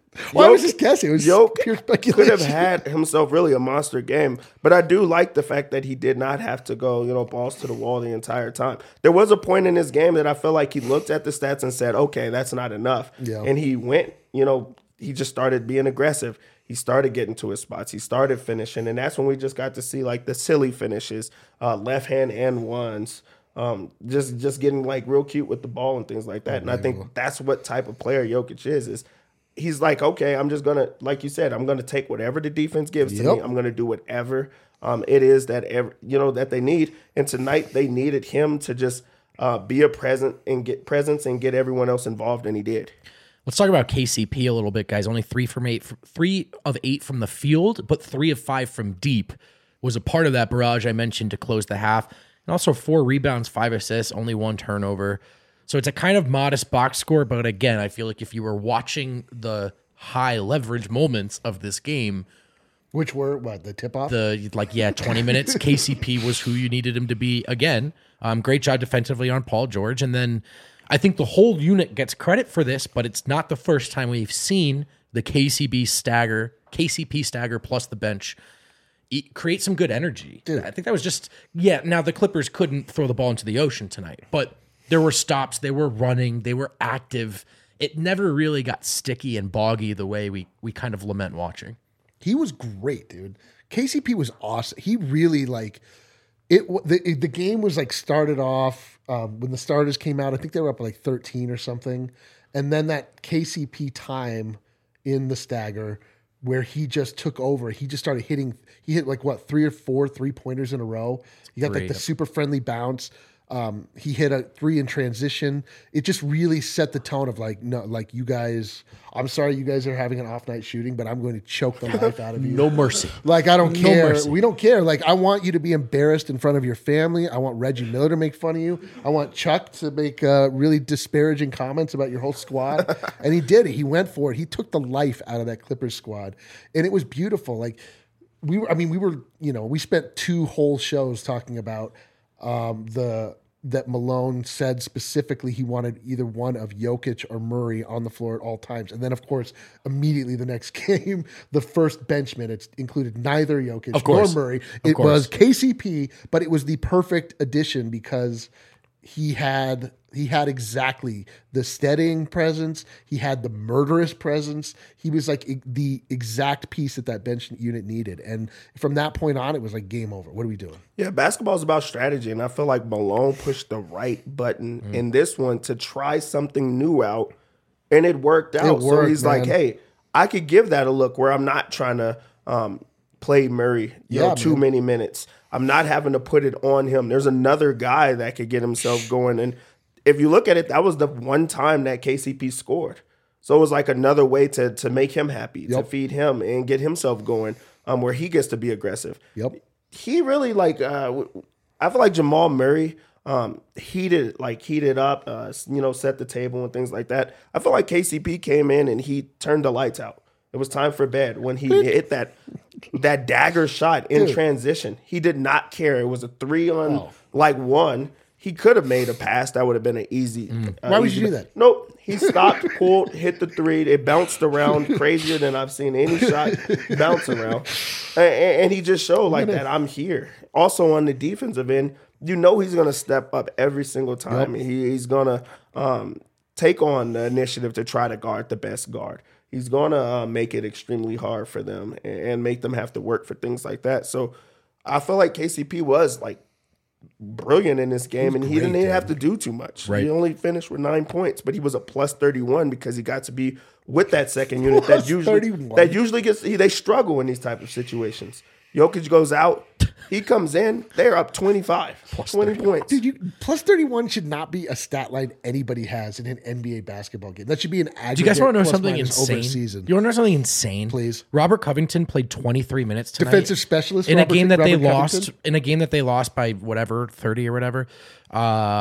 Well, I was just guessing. It was Jokic pure could speculation. have had himself really a monster game, but I do like the fact that he did not have to go, you know, balls to the wall the entire time. There was a point in this game that I feel like he looked at the stats and said, okay, that's not enough. Yeah. And he went, you know, he just started being aggressive. He started getting to his spots. He started finishing, and that's when we just got to see like the silly finishes, uh, left hand and ones. Um, just just getting like real cute with the ball and things like that. And I think that's what type of player Jokic is. Is he's like, okay, I'm just gonna, like you said, I'm gonna take whatever the defense gives to Yep. me. I'm gonna do whatever um, it is that ever, you know that they need. And tonight they needed him to just uh, be a present and get presence and get everyone else involved, and he did. Let's talk about K C P a little bit, guys. Only three from eight, three of eight from the field, but three of five from deep was a part of that barrage I mentioned to close the half. And also four rebounds, five assists, only one turnover. So it's a kind of modest box score, but again, I feel like if you were watching the high leverage moments of this game, Which were, what, the tip-off? the like yeah, twenty minutes, K C P was who you needed him to be again. Um, great job defensively on Paul George. And then I think the whole unit gets credit for this, but it's not the first time we've seen the K C B stagger, K C P stagger plus the bench eat, create some good energy. Dude. I think that was just, yeah, now the Clippers couldn't throw the ball into the ocean tonight, but there were stops, they were running, they were active. It never really got sticky and boggy the way we we kind of lament watching. He was great, dude. K C P was awesome. He really, like, it. the, the game was, like, started off um, when the starters came out. I think they were up like thirteen or something. And then that K C P time in the stagger where he just took over. He just started hitting. He hit like what three or four three pointers in a row. He got like the super friendly bounce. Um, he hit a three in transition. It just really set the tone of like, no, like you guys. I'm sorry, you guys are having an off night shooting, but I'm going to choke the life out of you. No mercy. Like I don't No care. mercy. We don't care. Like I want you to be embarrassed in front of your family. I want Reggie Miller to make fun of you. I want Chuck to make uh, really disparaging comments about your whole squad. And he did it. He went for it. He took the life out of that Clippers squad, and it was beautiful. Like we were. I mean, we were. You know, we spent two whole shows talking about um, the. that Malone said specifically he wanted either one of Jokic or Murray on the floor at all times. And then, of course, immediately the next game, the first bench minutes included neither Jokic Of course. nor Murray. Of It course. was K C P, but it was the perfect addition because he had he had exactly the steadying presence. He had the murderous presence. He was like e- the exact piece that that bench unit needed. And from that point on, it was like game over. What are we doing? Yeah, basketball is about strategy, and I feel like Malone pushed the right button Mm. in this one to try something new out, and it worked out. It so worked, he's like, man. hey, I could give that a look where I'm not trying to um, play Murray you Yeah, know, too man. many minutes. I'm not having to put it on him. There's another guy that could get himself going. And if you look at it, that was the one time that K C P scored. So it was like another way to to make him happy, to Yep. feed him and get himself going, um, where he gets to be aggressive. Yep. He really like. Uh, w- I feel like Jamal Murray um, heated like heated up, uh, you know, set the table and things like that. I feel like K C P came in and he turned the lights out. It was time for bed when he hit that that dagger shot in Dude. transition. He did not care. It was a three on Oh. like one. He could have made a pass. That would have been an easy. uh, Mm. Why would easy- you do that? Nope. He stopped, pulled, hit the three. It bounced around crazier than I've seen any shot bounce around. And, and he just showed like that I'm here. Also on the defensive end, you know he's going to step up every single time. He, he's going to um, take on the initiative to try to guard the best guard. He's going to uh, make it extremely hard for them and, and make them have to work for things like that. So I feel like K C P was like brilliant in this game, and he great, didn't even dude. have to do too much. Right. He only finished with nine points, but he was a plus thirty-one because he got to be with that second unit that Plus usually thirty-one. that usually gets they struggle in these type of situations. Jokic goes out, he comes in, they're up twenty-five, twenty points. Dude, you plus thirty-one should not be a stat line anybody has in an N B A basketball game. That should be an aggregate. Do you guys want to know plus something minus insane? over a season. You want to know something insane? Please. Robert Covington played twenty-three minutes tonight. Defensive specialist in Robert- a game that they Robert lost. Covington? In a game that they lost by whatever thirty or whatever. Uh,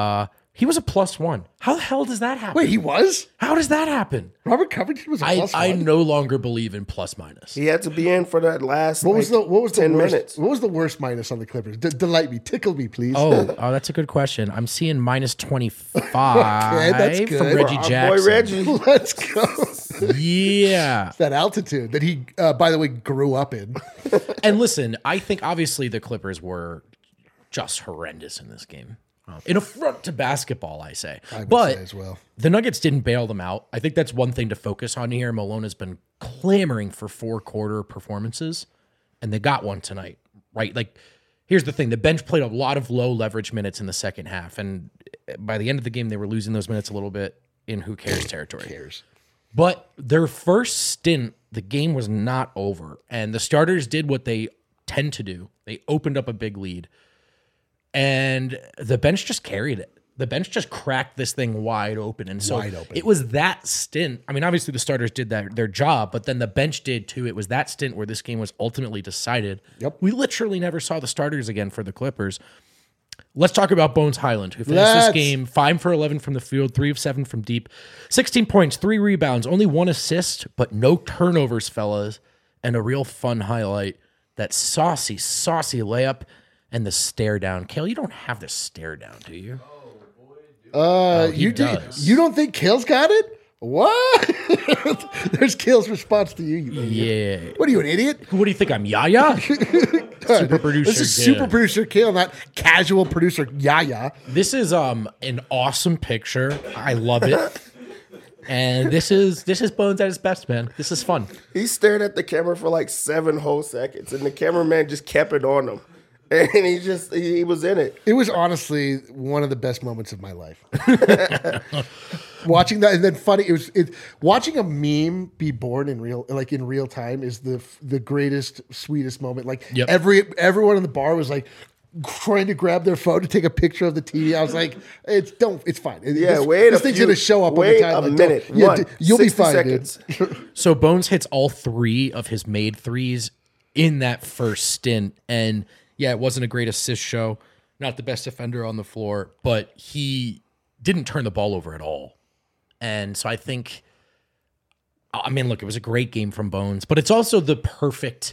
He was a plus one. How the hell does that happen? Wait, he was? How does that happen? Robert Covington was a I, plus I one? no longer believe in plus minus. He had to be in for that last. What was like, the what was the ten worst, minutes? What was the worst minus on the Clippers? D- delight me, tickle me, please. Oh, oh, that's a good question. I'm seeing minus twenty-five Okay, that's from good. Reggie Our Jackson. boy Reggie. Let's go. Yeah. That altitude that he, uh, by the way, grew up in. And listen, I think obviously the Clippers were just horrendous in this game. Um, in affront to basketball, I say. I would but say as well. the Nuggets didn't bail them out. I think that's one thing to focus on here. Malone has been clamoring for four quarter performances, and they got one tonight, right? Like, here's the thing. The bench played a lot of low leverage minutes in the second half, and by the end of the game, they were losing those minutes a little bit in who cares territory. Who cares? But their first stint, the game was not over. And the starters did what they tend to do. They opened up a big lead. And the bench just carried it. The bench just cracked this thing wide open. And so Wide open. it was that stint. I mean, obviously the starters did that, their job, but then the bench did too. It was that stint where this game was ultimately decided. Yep. We literally never saw the starters again for the Clippers. Let's talk about Bones Highland, who finished Let's. this game five for eleven from the field, three of seven from deep, sixteen points, three rebounds, only one assist, but no turnovers, fellas, and a real fun highlight, that saucy, saucy layup and the stare down. Kale, you don't have the stare down, do you? Uh, he you do, does. you don't think Kale's got it? What? There's Kale's response to you. You idiot. Yeah. What are you, an idiot? What do you think? I'm Yaya? Super producer. This is yeah. super producer Kale, not casual producer Yaya. This is um an awesome picture. I love it. And this is this is Bones at his best, man. This is fun. He stared at the camera for like seven whole seconds, and the cameraman just kept it on him, and he just he, he was in it. It was honestly one of the best moments of my life. Watching that, and then funny, it was it. Watching a meme be born in real, like in real time, is the the greatest, sweetest moment. Like Yep. every everyone in the bar was like trying to grab their phone to take a picture of the T V. I was like, it's don't, it's fine. Yeah, this, wait this a thing's few- gonna show up wait on the time. a Like, don't- minute. yeah, One, d- you'll be sixty fine, seconds. dude. So Bones hits all three of his made threes in that first stint. And yeah, it wasn't a great assist show. Not the best defender on the floor, but he didn't turn the ball over at all. And so I think, I mean, look, it was a great game from Bones, but it's also the perfect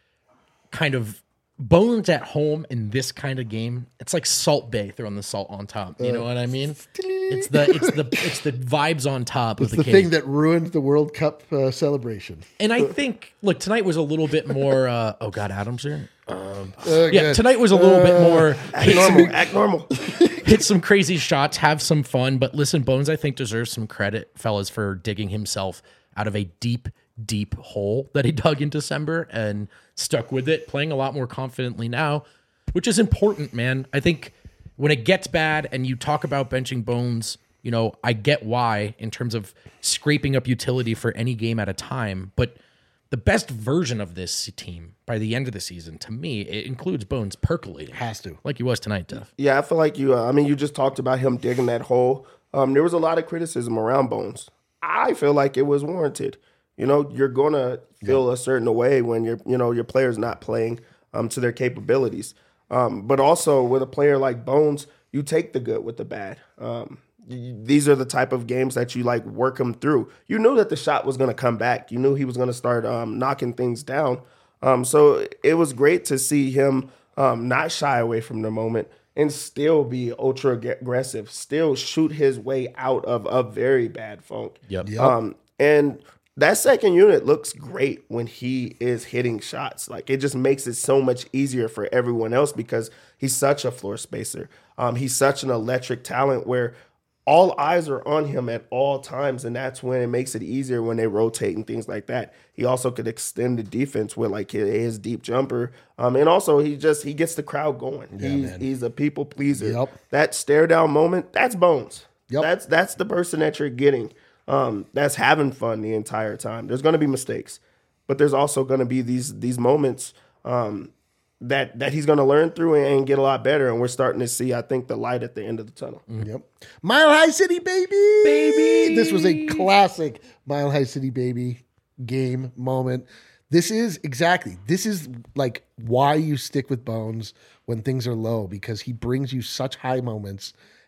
kind of Bones at home in this kind of game. It's like Salt Bay throwing the salt on top. You know what I mean? It's the it's the it's the vibes on top It's of the the, thing that ruined the World Cup uh, celebration. And I think, look, tonight was a little bit more. Uh, oh God, Adam's here. Um, Uh, yeah, good. tonight was a little bit more. Act Hit normal. some, Act normal. hit some crazy shots, have some fun. But listen, Bones, I think deserves some credit, fellas, for digging himself out of a deep, deep hole that he dug in December and stuck with it, playing a lot more confidently now, which is important, man. I think when it gets bad and you talk about benching Bones, you know, I get why in terms of scraping up utility for any game at a time, but the best version of this team by the end of the season, to me, it includes Bones percolating. Has to. Like he was tonight, Duff. Yeah, I feel like you. Uh, I mean, you just talked about him digging that hole. Um, there was a lot of criticism around Bones. I feel like it was warranted. You know, you're gonna feel a certain way when you're, you know, your player's not playing um, to their capabilities. Um, but also with a player like Bones, you take the good with the bad. Um, y- these are the type of games that you like work him through. You knew that the shot was gonna come back. You knew he was gonna start um, knocking things down. Um, so it was great to see him um, not shy away from the moment and still be ultra ag- aggressive, still shoot his way out of a very bad funk. Yep. Yep. Um, and that second unit looks great when he is hitting shots. Like, it just makes it so much easier for everyone else because he's such a floor spacer. Um, he's such an electric talent where all eyes are on him at all times, and that's when it makes it easier when they rotate and things like that. He also could extend the defense with like his, his deep jumper, um, and also he just he gets the crowd going. Yeah, he's, man. he's a people pleaser. Yep. That stare down moment, that's Bones. Yep. That's that's the person that you're getting. Um, that's having fun the entire time. There's going to be mistakes, but there's also going to be these these moments um, that that he's going to learn through and, and get a lot better. And we're starting to see, I think, the light at the end of the tunnel. Yep. Mile High City, baby. Baby. This was a classic Mile High City, baby game moment. This is exactly, this is like why you stick with Bones when things are low, because he brings you such high moments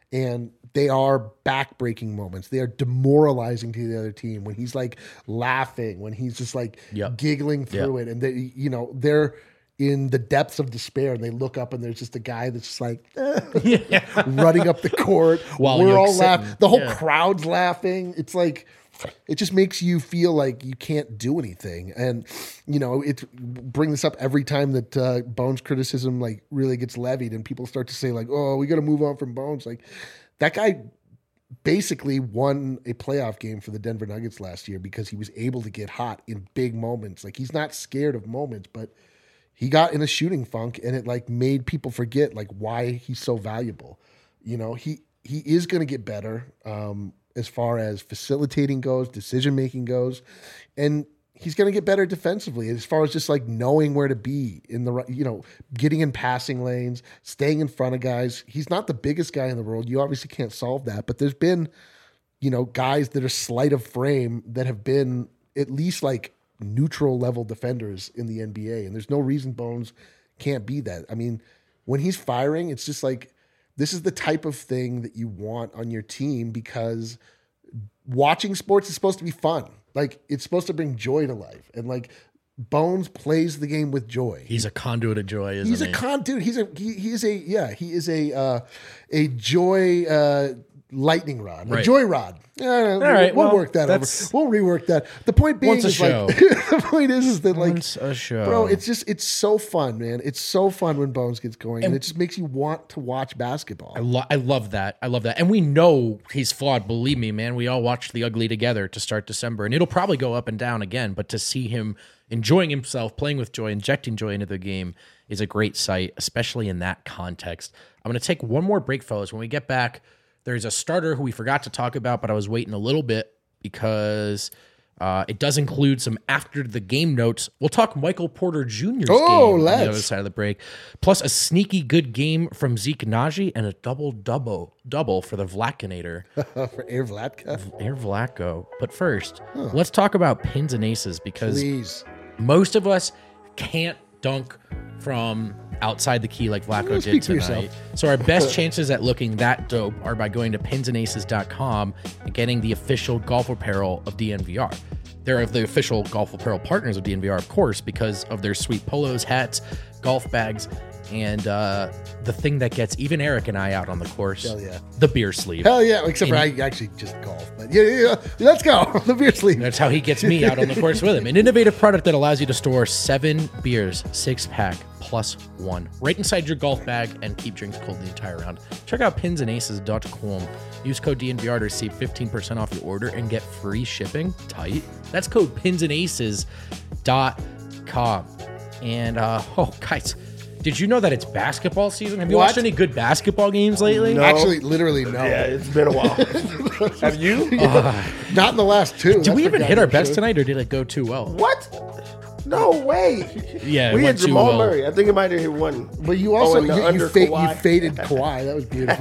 And they are backbreaking moments. They are demoralizing to the other team when he's like laughing, when he's just like Yep. giggling through Yep. it. And they, you know, they're in the depths of despair and they look up and there's just a guy that's just like eh, running up the court. While We're you're all sitting. laughing. The whole Yeah. crowd's laughing. It's like, it just makes you feel like you can't do anything. And, you know, it bring this up every time that uh, Bones criticism like really gets levied and people start to say like, oh, we got to move on from Bones. Like that guy basically won a playoff game for the Denver Nuggets last year because he was able to get hot in big moments. Like he's not scared of moments, but he got in a shooting funk and it like made people forget like why he's so valuable. You know, he, he is going to get better. Um, as far as facilitating goes, decision-making goes, and he's going to get better defensively as far as just like knowing where to be in the right, you know, getting in passing lanes, staying in front of guys. He's not the biggest guy in the world. You obviously can't solve that, but there's been, you know, guys that are slight of frame that have been at least like neutral level defenders in the N B A. And there's no reason Bones can't be that. I mean, when he's firing, it's just like, this is the type of thing that you want on your team because watching sports is supposed to be fun. Like it's supposed to bring joy to life. And like Bones plays the game with joy. He's a conduit of joy, isn't He's he? a con dude. He's a he, he is a yeah, he is a uh, a joy uh, lightning rod. A Right. joy rod. Yeah, All right, we'll well, work that over. that's- We'll rework that. The point being Once a is show. like the point is is that like Once a show. bro, it's just it's so fun, man. It's so fun when Bones gets going, and, And- it just makes you want to watch basketball. I, lo- I love that. I love that. And we know he's flawed. Believe me, man. We all watched The Ugly together to start December, and it'll probably go up and down again. But to see him enjoying himself, playing with joy, injecting joy into the game is a great sight, especially in that context. I'm going to take one more break, fellas. When we get back, there's a starter who we forgot to talk about, but I was waiting a little bit because uh, it does include some after the game notes. We'll talk Michael Porter Junior's Oh, game on let's. the other side of the break, plus a sneaky good game from Zeke Naji and a double double double for the Vlakinator, For Air Vlatka, Air Vlatko. But first, let's talk about pins and aces because please. most of us can't dunk from outside the key like Vlatko Speak did for tonight. yourself. So our best chances at looking that dope are by going to pins and aces dot com and getting the official golf apparel of D N V R. They're the official golf apparel partners of D N V R, of course, because of their sweet polos, hats, golf bags, and uh, the thing that gets even Eric and I out on the course, Hell yeah. the beer sleeve. Hell yeah! Except for I actually just golf, but yeah, yeah, yeah. Let's go. The beer sleeve. That's how he gets me out on the course with him. An innovative product that allows you to store seven beers, six pack plus one, right inside your golf bag and keep drinks cold the entire round. Check out pins and aces dot com. Use code D N V R to receive fifteen percent off your order and get free shipping. Tight. That's code pins and aces dot com. And, uh, oh, guys, did you know that it's basketball season? Have you What? watched any good basketball games lately? No. Actually, literally no. Yeah, it's been a while. Have you? Not in the last two. Did that's we for even hit goddamn our best sure. tonight, or did it go too well? What? No way. Yeah, it we had went too Jamal well. Murray. I think it might have hit one. But you also Oh, and the you, you, under fa- you Kawhi. faded Kawhi. That was beautiful.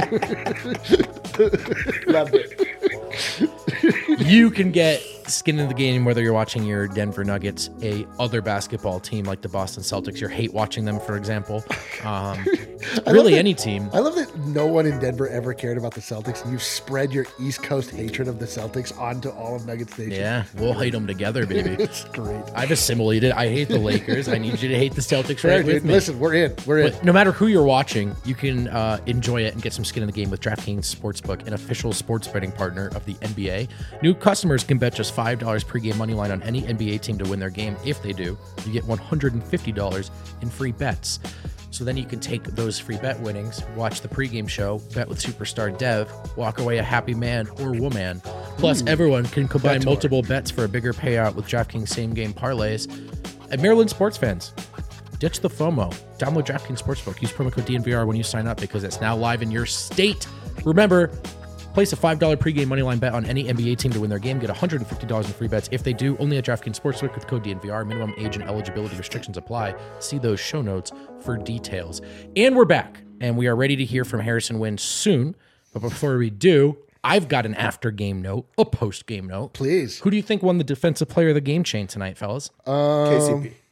Loved it. You can get skin in the game whether you're watching your Denver Nuggets, a other basketball team like the Boston Celtics. You hate watching them, for example. Um, really, that- any team. I love that no one in Denver ever cared about the Celtics, and you've spread your East Coast hatred of the Celtics onto all of Nuggets Nation. Yeah, we'll hate them together, baby. It's great. I've assimilated. I hate the Lakers. I need you to hate the Celtics Fair, right with dude. me. Listen, we're in. We're in. But no matter who you're watching, you can uh, enjoy it and get some skin in the game with DraftKings Sportsbook, an official sports betting partner of the N B A. New customers can bet just five dollars pregame money line on any N B A team to win their game. If they do, you get one hundred fifty dollars in free bets. So then you can take those free bet winnings, watch the pregame show, bet with superstar Dev, walk away a happy man or woman. Plus, everyone can combine multiple bets for a bigger payout with DraftKings same-game parlays. And Maryland sports fans, ditch the FOMO. Download DraftKings Sportsbook. Use promo code D N V R when you sign up because it's now live in your state. Remember, place a five dollars pregame moneyline bet on any N B A team to win their game. Get one hundred fifty dollars in free bets if they do. Only at DraftKings Sportsbook with code D N V R. Minimum age and eligibility restrictions apply. See those show notes for details. And we're back, and we are ready to hear from Harrison Wynn soon. But before we do, I've got an after-game note, a post-game note. Please. Who do you think won the defensive player of the game chain tonight, fellas? K C P.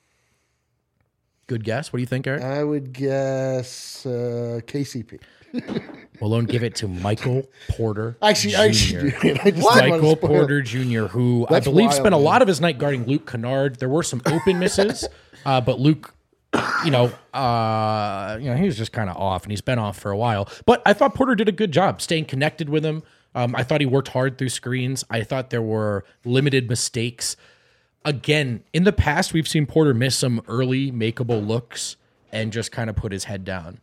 Good guess. What do you think, Eric? I would guess uh, K C P. Malone give it to Michael Porter Actually, Junior actually, I just didn't wanna Michael spoil- Porter Junior, who That's I believe wild, spent a man. lot of his night guarding Luke Kennard. There were some open misses, uh, but Luke, you know, uh, you know, he was just kind of off, and he's been off for a while. But I thought Porter did a good job staying connected with him. Um, I thought he worked hard through screens. I thought there were limited mistakes. Again, in the past, we've seen Porter miss some early makeable looks and just kind of put his head down.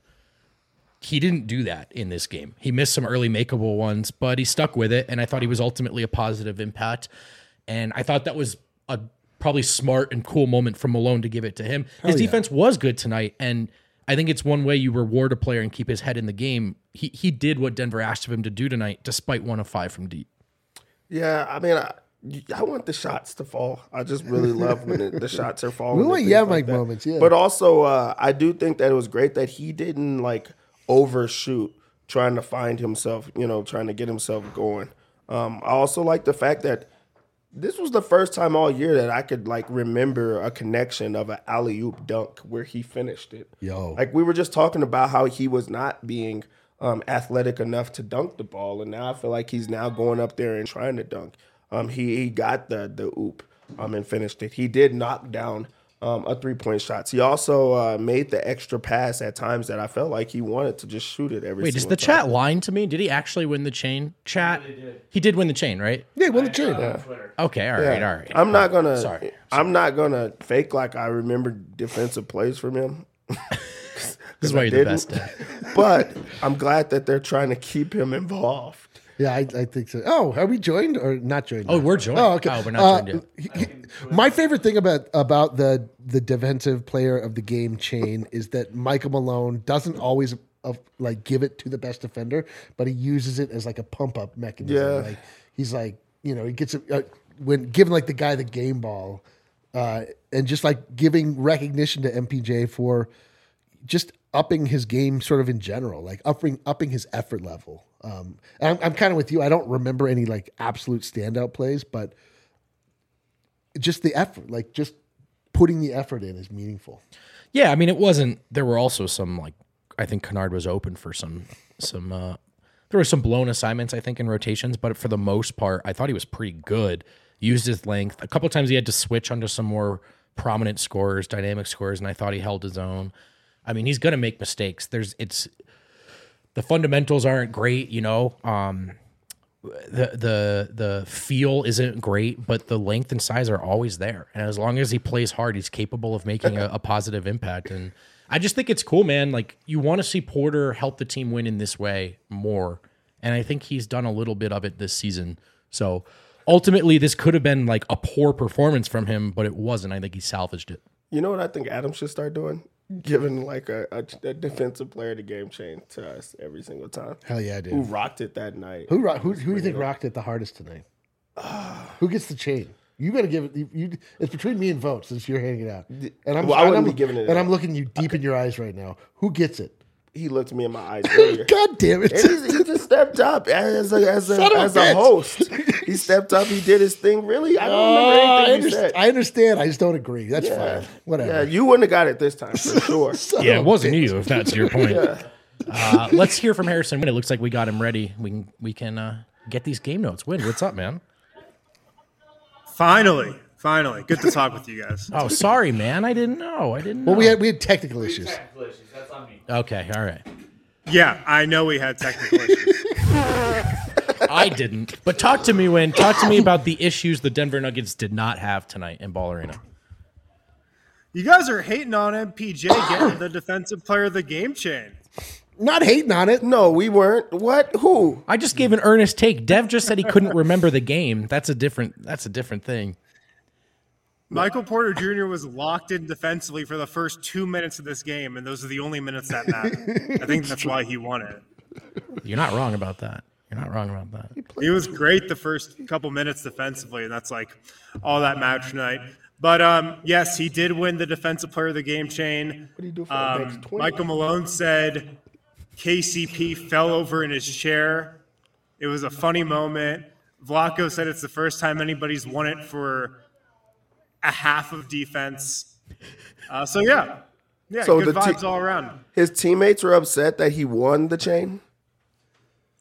He didn't do that in this game. He missed some early makeable ones, but he stuck with it, and I thought he was ultimately a positive impact. And I thought that was a probably smart and cool moment from Malone to give it to him. His yeah. defense was good tonight, and I think it's one way you reward a player and keep his head in the game. He he did what Denver asked of him to do tonight, despite one of five from deep. Yeah, I mean, I, I want the shots to fall. I just really love when the, the shots are falling. We and want things yeah like Mike that. moments, yeah. But also, uh, I do think that it was great that he didn't like overshoot trying to find himself, you know, trying to get himself going. Um, I also like the fact that this was the first time all year that I could like remember a connection of an alley-oop dunk where he finished it. Yo. Like we were just talking about how he was not being um, athletic enough to dunk the ball, and now I feel like he's now going up there and trying to dunk. Um, he he got the the oop um, and finished it. He did knock down um, a three-point shot. He also uh, made the extra pass at times that I felt like he wanted to just shoot it every Wait, is single the time. chat lying to me? Did he actually win the chain? Chat? He did, he did win the chain, right? Yeah, well, the trade. Okay, all right, all right. I'm not gonna. Sorry. I'm not gonna fake like I remember defensive plays from him. This is why I you're the didn't. best at. But I'm glad that they're trying to keep him involved. Yeah, I, I think so. Oh, are we joined or not joined? Oh, we're joined. Oh, okay. Oh, we're not Uh, joined yet. he- he- my favorite thing about about the the defensive player of the game chain is that Michael Malone doesn't always uh, like give it to the best defender, but he uses it as like a pump up mechanism. Yeah. Like he's like, you know, he gets it uh, when giving like the guy the game ball, uh, and just like giving recognition to M P J for just upping his game sort of in general, like upping upping his effort level. Um, and I'm, I'm kind of with you. I don't remember any like absolute standout plays, but just the effort, like just putting the effort in is meaningful. Yeah, I mean, it wasn't. There were also some like I think Kennard was open for some some. Uh, there were some blown assignments I think in rotations, but for the most part, I thought he was pretty good. Used his length a couple of times. He had to switch onto some more prominent scorers, dynamic scorers, and I thought he held his own. I mean, he's going to make mistakes. There's it's the fundamentals aren't great, you know. Um, the the the feel isn't great, but the length and size are always there. And as long as he plays hard, he's capable of making a, a positive impact. And I just think it's cool, man. Like you want to see Porter help the team win in this way more, and I think he's done a little bit of it this season. So ultimately, this could have been like a poor performance from him, but it wasn't. I think he salvaged it. You know what I think Adam should start doing? Giving like a, a, a defensive player the game chain to us every single time. Hell yeah, dude. Who rocked it that night? Who ro- who, who do you think rocked it the hardest tonight? Who gets the chain? You got to give it. You, you, it's between me and votes since you're handing it out. And I'm, Well, I and wouldn't I'm- be giving it And out. I'm looking you deep in your eyes right now. Who gets it? He looked me in my eyes earlier. God damn it! And he's, he just stepped up as a as a, Son of a as a bitch. host. He stepped up. He did his thing. Really, I don't Oh, remember I, anything he understand, said. I understand. I just don't agree. That's Yeah. fine. Whatever. Yeah, you wouldn't have got it this time for sure. Son Yeah, of it a wasn't bitch. you, if that's your point. uh, let's hear from Harrison Wynn. It looks like we got him ready. We can we can uh, get these game notes. Wynn, what's up, man? Finally, finally, good to talk with you guys. Oh, sorry, man. I didn't know. I didn't know. Well, we had we had technical issues. Okay, all right. Yeah, I know we had technical issues. I didn't. But talk to me, Wynn. Talk to me about the issues the Denver Nuggets did not have tonight in Ball Arena. You guys are hating on M P J getting the defensive player of the game chain. Not hating on it. No, we weren't. What? Who? I just gave an earnest take. Dev just said he couldn't remember the game. That's a different that's a different thing. Michael Porter Junior was locked in defensively for the first two minutes of this game, and those are the only minutes that matter. I think that's why he won it. You're not wrong about that. You're not wrong about that. He was great the first couple minutes defensively, and that's like all that mattered tonight. But um, yes, he did win the defensive player of the game chain. What do you do for the next Um, twenty? Michael Malone said K C P fell over in his chair. It was a funny moment. Vlaco said it's the first time anybody's won it for a half of defense. Uh, so yeah, yeah, So good the te- vibes all around. His teammates were upset that he won the chain.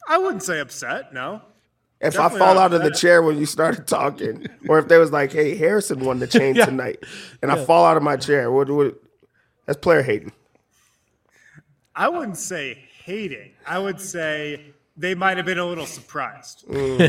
I wouldn't say upset, no. If Definitely I fall not out of the upset. chair when you started talking, or if there was like, hey, Harrison won the chain Yeah. tonight, and I fall out of my chair, what, what, that's player hating. I wouldn't say hating. I would say they might have been a little surprised.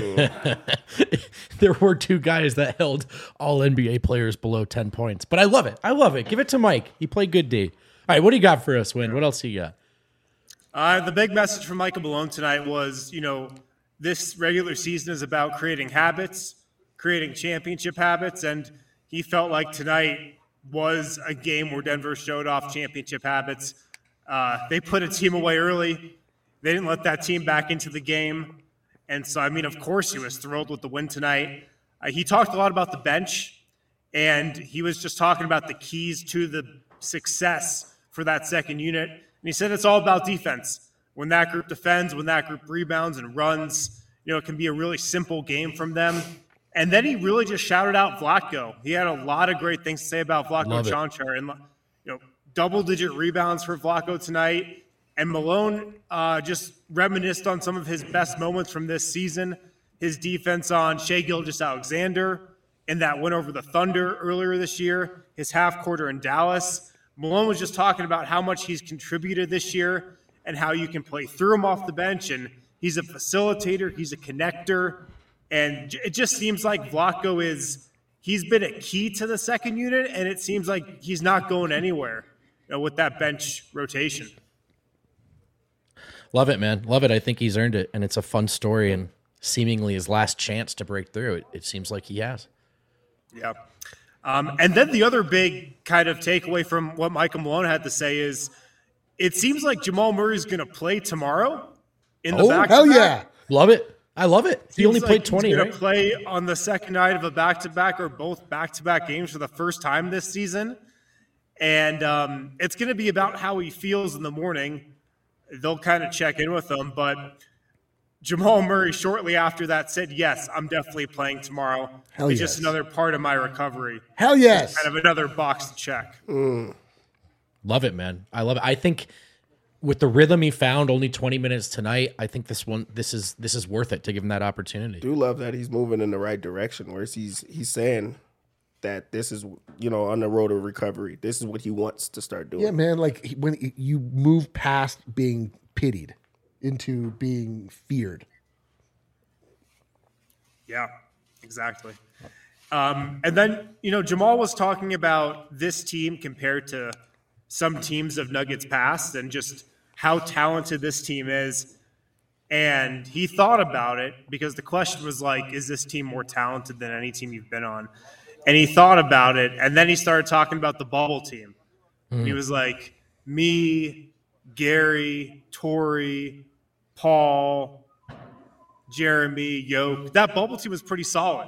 There were two guys that held all N B A players below ten points. But I love it. I love it. Give it to Mike. He played good D. All right, what do you got for us, Win? What else you got? Uh, the big message from Michael Malone tonight was, you know, this regular season is about creating habits, creating championship habits, and he felt like tonight was a game where Denver showed off championship habits. Uh, they put a team away early. They didn't let that team back into the game. And so, I mean, of course he was thrilled with the win tonight. Uh, he talked a lot about the bench, and he was just talking about the keys to the success for that second unit. And he said it's all about defense. When that group defends, when that group rebounds and runs, you know, it can be a really simple game from them. And then he really just shouted out Vlatko. He had a lot of great things to say about Vlatko Love it. Čančar. And, you know, double-digit rebounds for Vlatko tonight. And Malone uh, just reminisced on some of his best moments from this season. His defense on Shai Gilgeous-Alexander in that win over the Thunder earlier this year. His half quarter in Dallas. Malone was just talking about how much he's contributed this year and how you can play through him off the bench. And he's a facilitator. He's a connector. And j- it just seems like Vlatko is – he's been a key to the second unit, and it seems like he's not going anywhere, you know, with that bench rotation. Love it, man. Love it. I think he's earned it, and it's a fun story and seemingly his last chance to break through. It, it seems like he has. Yeah. Um, and then the other big kind of takeaway from what Michael Malone had to say is it seems like Jamal Murray's going to play tomorrow in the Oh, back. hell yeah. Love it. I love it. He only Seems played like twenty, he's right? going to play on the second night of a back-to-back or both back-to-back games for the first time this season. And um, it's going to be about how he feels in the morning. They'll kind of check in with him. But Jamal Murray shortly after that said, yes, I'm definitely playing tomorrow. Hell it's yes. just another part of my recovery. Hell yes. Kind of another box to check. Love it, man. I love it. I think with the rhythm he found, only twenty minutes tonight, I think this one, this is this is worth it to give him that opportunity. Do love that he's moving in the right direction. Where he's he's saying that this is, you know, on the road of recovery. This is what he wants to start doing. Yeah, man. Like he- when he- you move past being pitied into being feared. Yeah, exactly. Um, and then, you know, Jamal was talking about this team compared to some teams of Nuggets past and just how talented this team is. And he thought about it because the question was like, is this team more talented than any team you've been on? And he thought about it. And then he started talking about the bubble team. And he was like, me, Gary, Torrey, Paul, Jeremy, Yoke. That bubble team was pretty solid.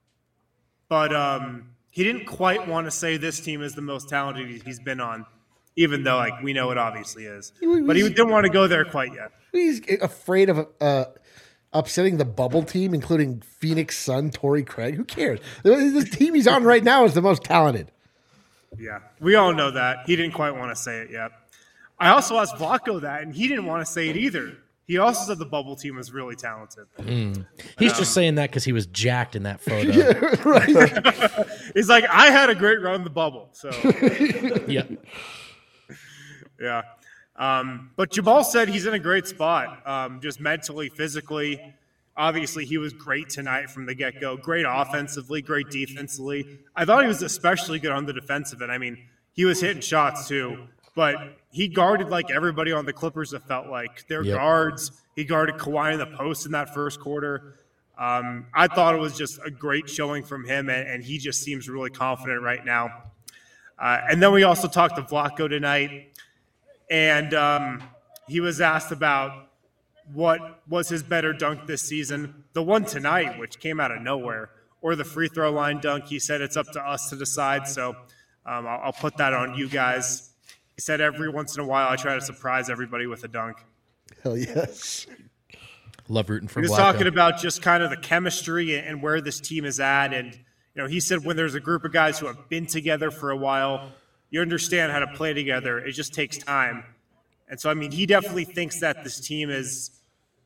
But um, he didn't quite want to say this team is the most talented he's been on, even though like we know it obviously is. But he didn't want to go there quite yet. He's afraid of uh, upsetting the bubble team, including Phoenix Sun, Torrey Craig. Who cares? This team he's on right now is the most talented. Yeah, we all know that. He didn't quite want to say it yet. I also asked Vlatko that, and he didn't want to say it either. He also said the bubble team was really talented. He's just saying that because he was jacked in that photo. He's like, I had a great run in the bubble. So, Yeah. yeah. Um, but Jamal said he's in a great spot, um, just mentally, physically. Obviously, he was great tonight from the get-go. Great offensively, great defensively. I thought he was especially good on the defensive end. I mean, he was hitting shots too, but he guarded like everybody on the Clippers, it felt like. Their Yep. guards, he guarded Kawhi in the post in that first quarter. Um, I thought it was just a great showing from him, and, and he just seems really confident right now. Uh, and then we also talked to Vlatko tonight, and um, he was asked about what was his better dunk this season. The one tonight, which came out of nowhere, or the free throw line dunk. He said it's up to us to decide, so um, I'll, I'll put that on you guys. He said every once in a while I try to surprise everybody with a dunk. Hell yes. Love rooting for He was Vlatko. talking about just kind of the chemistry and where this team is at. And, you know, he said when there's a group of guys who have been together for a while, you understand how to play together. It just takes time. And so, I mean, he definitely thinks that this team is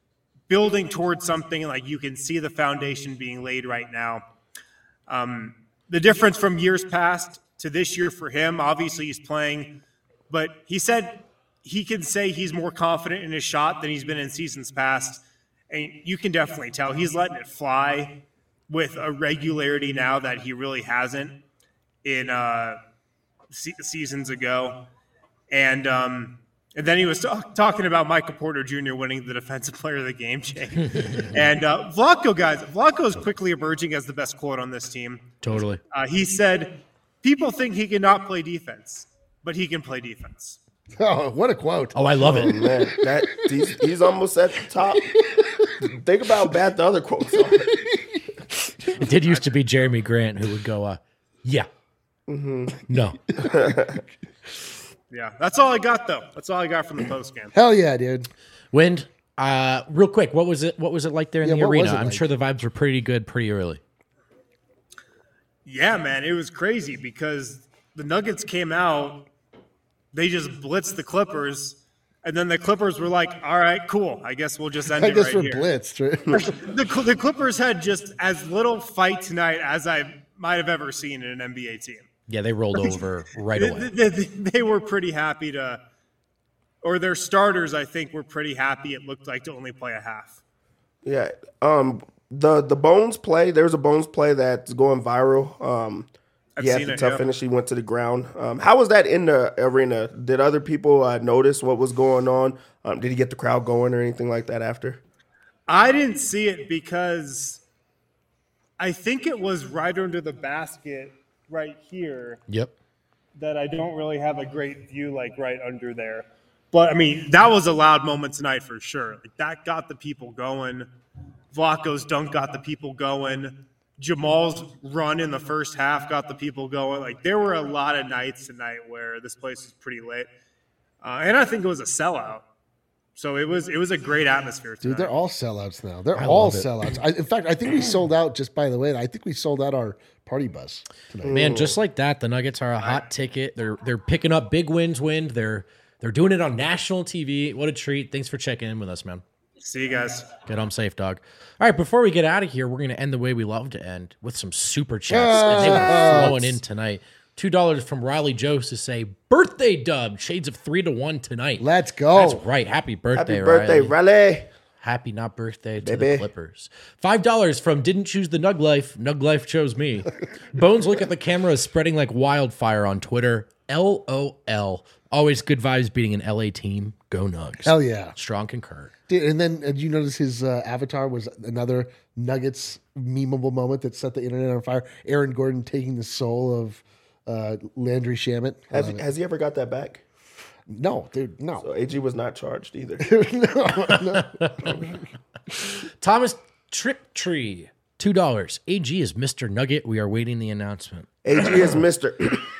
building towards something. Like you can see the foundation being laid right now. Um, the difference from years past to this year for him, obviously he's playing, but he said he can say he's more confident in his shot than he's been in seasons past. And you can definitely tell he's letting it fly with a regularity now that he really hasn't in uh, se- seasons ago. And um, and then he was t- talking about Michael Porter Junior winning the Defensive Player of the Game, Jay. and uh, Vlatko, guys, Vlatko is quickly emerging as the best quote on this team. Totally. Uh, he said, people think he cannot play defense, but he can play defense. Oh, what a quote. Oh, I love Oh, it. man, that he's, he's almost at the top. Think about how bad the other quotes are. It did used to be Jeremy Grant who would go, uh, yeah. Mm-hmm. No. Yeah, that's all I got, though. That's all I got from the postgame. Hell yeah, dude. Wind, uh, real quick, what was it What was it like there in Yeah, the what was arena? it I'm like? sure the vibes were pretty good pretty early. Yeah, man, it was crazy because the Nuggets came out, they just blitzed the Clippers, and then the Clippers were like, all right, cool. I guess we'll just end I it guess right we're here. blitzed. Right? The, the Clippers had just as little fight tonight as I might have ever seen in an N B A team. Yeah, they rolled over right They, away. they, they were pretty happy to, or their starters, I think, were pretty happy. It looked like to only play a half. Yeah. Um. The the Bones play. There's a Bones play that's going viral. Um. I've He had seen the it, tough yeah. finish. He went to the ground. Um, how was that in the arena? Did other people uh, notice what was going on? Um, did he get the crowd going or anything like that after? I didn't see it because I think it was right under the basket right here Yep. that I don't really have a great view, like right under there. But I mean, that was a loud moment tonight for sure. Like that got the people going. Vlatko's dunk got the people going. Jamal's run in the first half got the people going. Like there were a lot of nights tonight where this place was pretty lit, uh, and I think it was a sellout. So it was it was a great atmosphere tonight. Dude, they're all sellouts now. They're I all love it. sellouts. I, in fact, I think we sold out, just by the way, I think we sold out our party bus tonight. Man, just like that, the Nuggets are a hot ticket. They're they're picking up big wins. Wind. They're they're doing it on national T V. What a treat! Thanks for checking in with us, man. See you guys. Get home safe, dog. All right, before we get out of here, we're going to end the way we love to end with some super chats. And they were flowing in tonight. two dollars from Riley Jones to say, birthday dub, shades of three to one tonight. Let's go. That's right. Happy birthday, Happy birthday, Riley. Riley. Happy not birthday to Baby. the Clippers. five dollars from Didn't Choose the Nug Life. Nug Life chose me. Bones look at the camera is spreading like wildfire on Twitter. L O L. Always good vibes beating an L A team. Go Nugs. Hell yeah. Strong concur. Dude, and then uh, did you notice his uh, avatar was another Nuggets memeable moment that set the internet on fire? Aaron Gordon taking the soul of uh, Landry Shamet. Has, Uh, has he ever got that back? no, dude, no. So A G was not charged either. Thomas Triptree, two dollars. A G is Mister Nugget. We are waiting the announcement. A G is Mister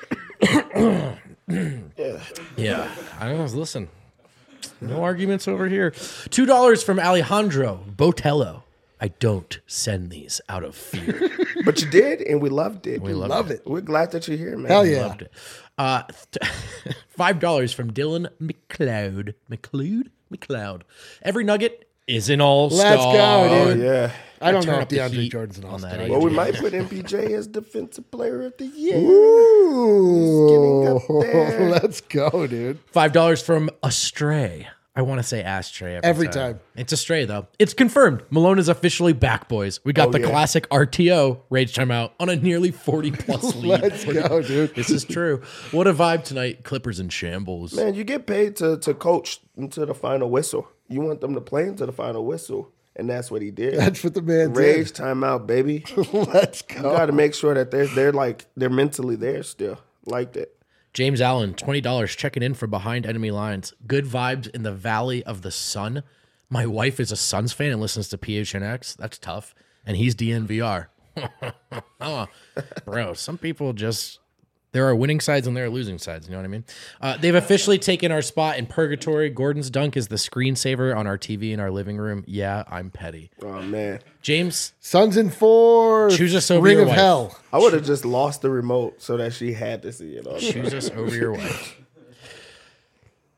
Yeah. I don't know. Listen. No arguments over here. two dollars from Alejandro Botello. I don't send these out of fear. But you did, and we loved it. We loved Love it. We're glad that you're here, man. Hell yeah. Loved it. Uh, five dollars from Dylan McLeod. McLeod? McLeod. Every nugget is an all-star. Let's go, Oh, dude. yeah. I don't Turn know if up the DeAndre heat Jordan's an on all-star. that yet. Well, we might put M P J as Defensive Player of the Year. Ooh, Getting up there. let's go, dude. five dollars from Astray. I want to say Astray every, Every time. time. It's Astray, though. It's confirmed. Malone is officially back, boys. We got Oh, the yeah. classic R T O, Rage Timeout, on a nearly forty-plus lead. Let's go, dude. This is true. What a vibe tonight. Clippers in shambles. Man, you get paid to, to coach into the final whistle. You want them to play into the final whistle, and that's what he did. That's what the man Rage timeout, baby. did. Let's You go. got to make sure that they're they're like they're mentally there still, like that. James Allen, twenty dollars checking in from behind enemy lines. Good vibes in the Valley of the Sun. My wife is a Suns fan and listens to P H N X. That's tough. And he's D N V R. Oh, bro, some people just, there are winning sides and there are losing sides. You know what I mean? Uh, they've officially taken our spot in purgatory. Gordon's dunk is the screensaver on our T V in our living room. Yeah, I'm petty. Oh man, James, Suns in four. Choose us over Ring your of wife. hell. I would have just lost the remote so that she had to see it. All choose us over your wife.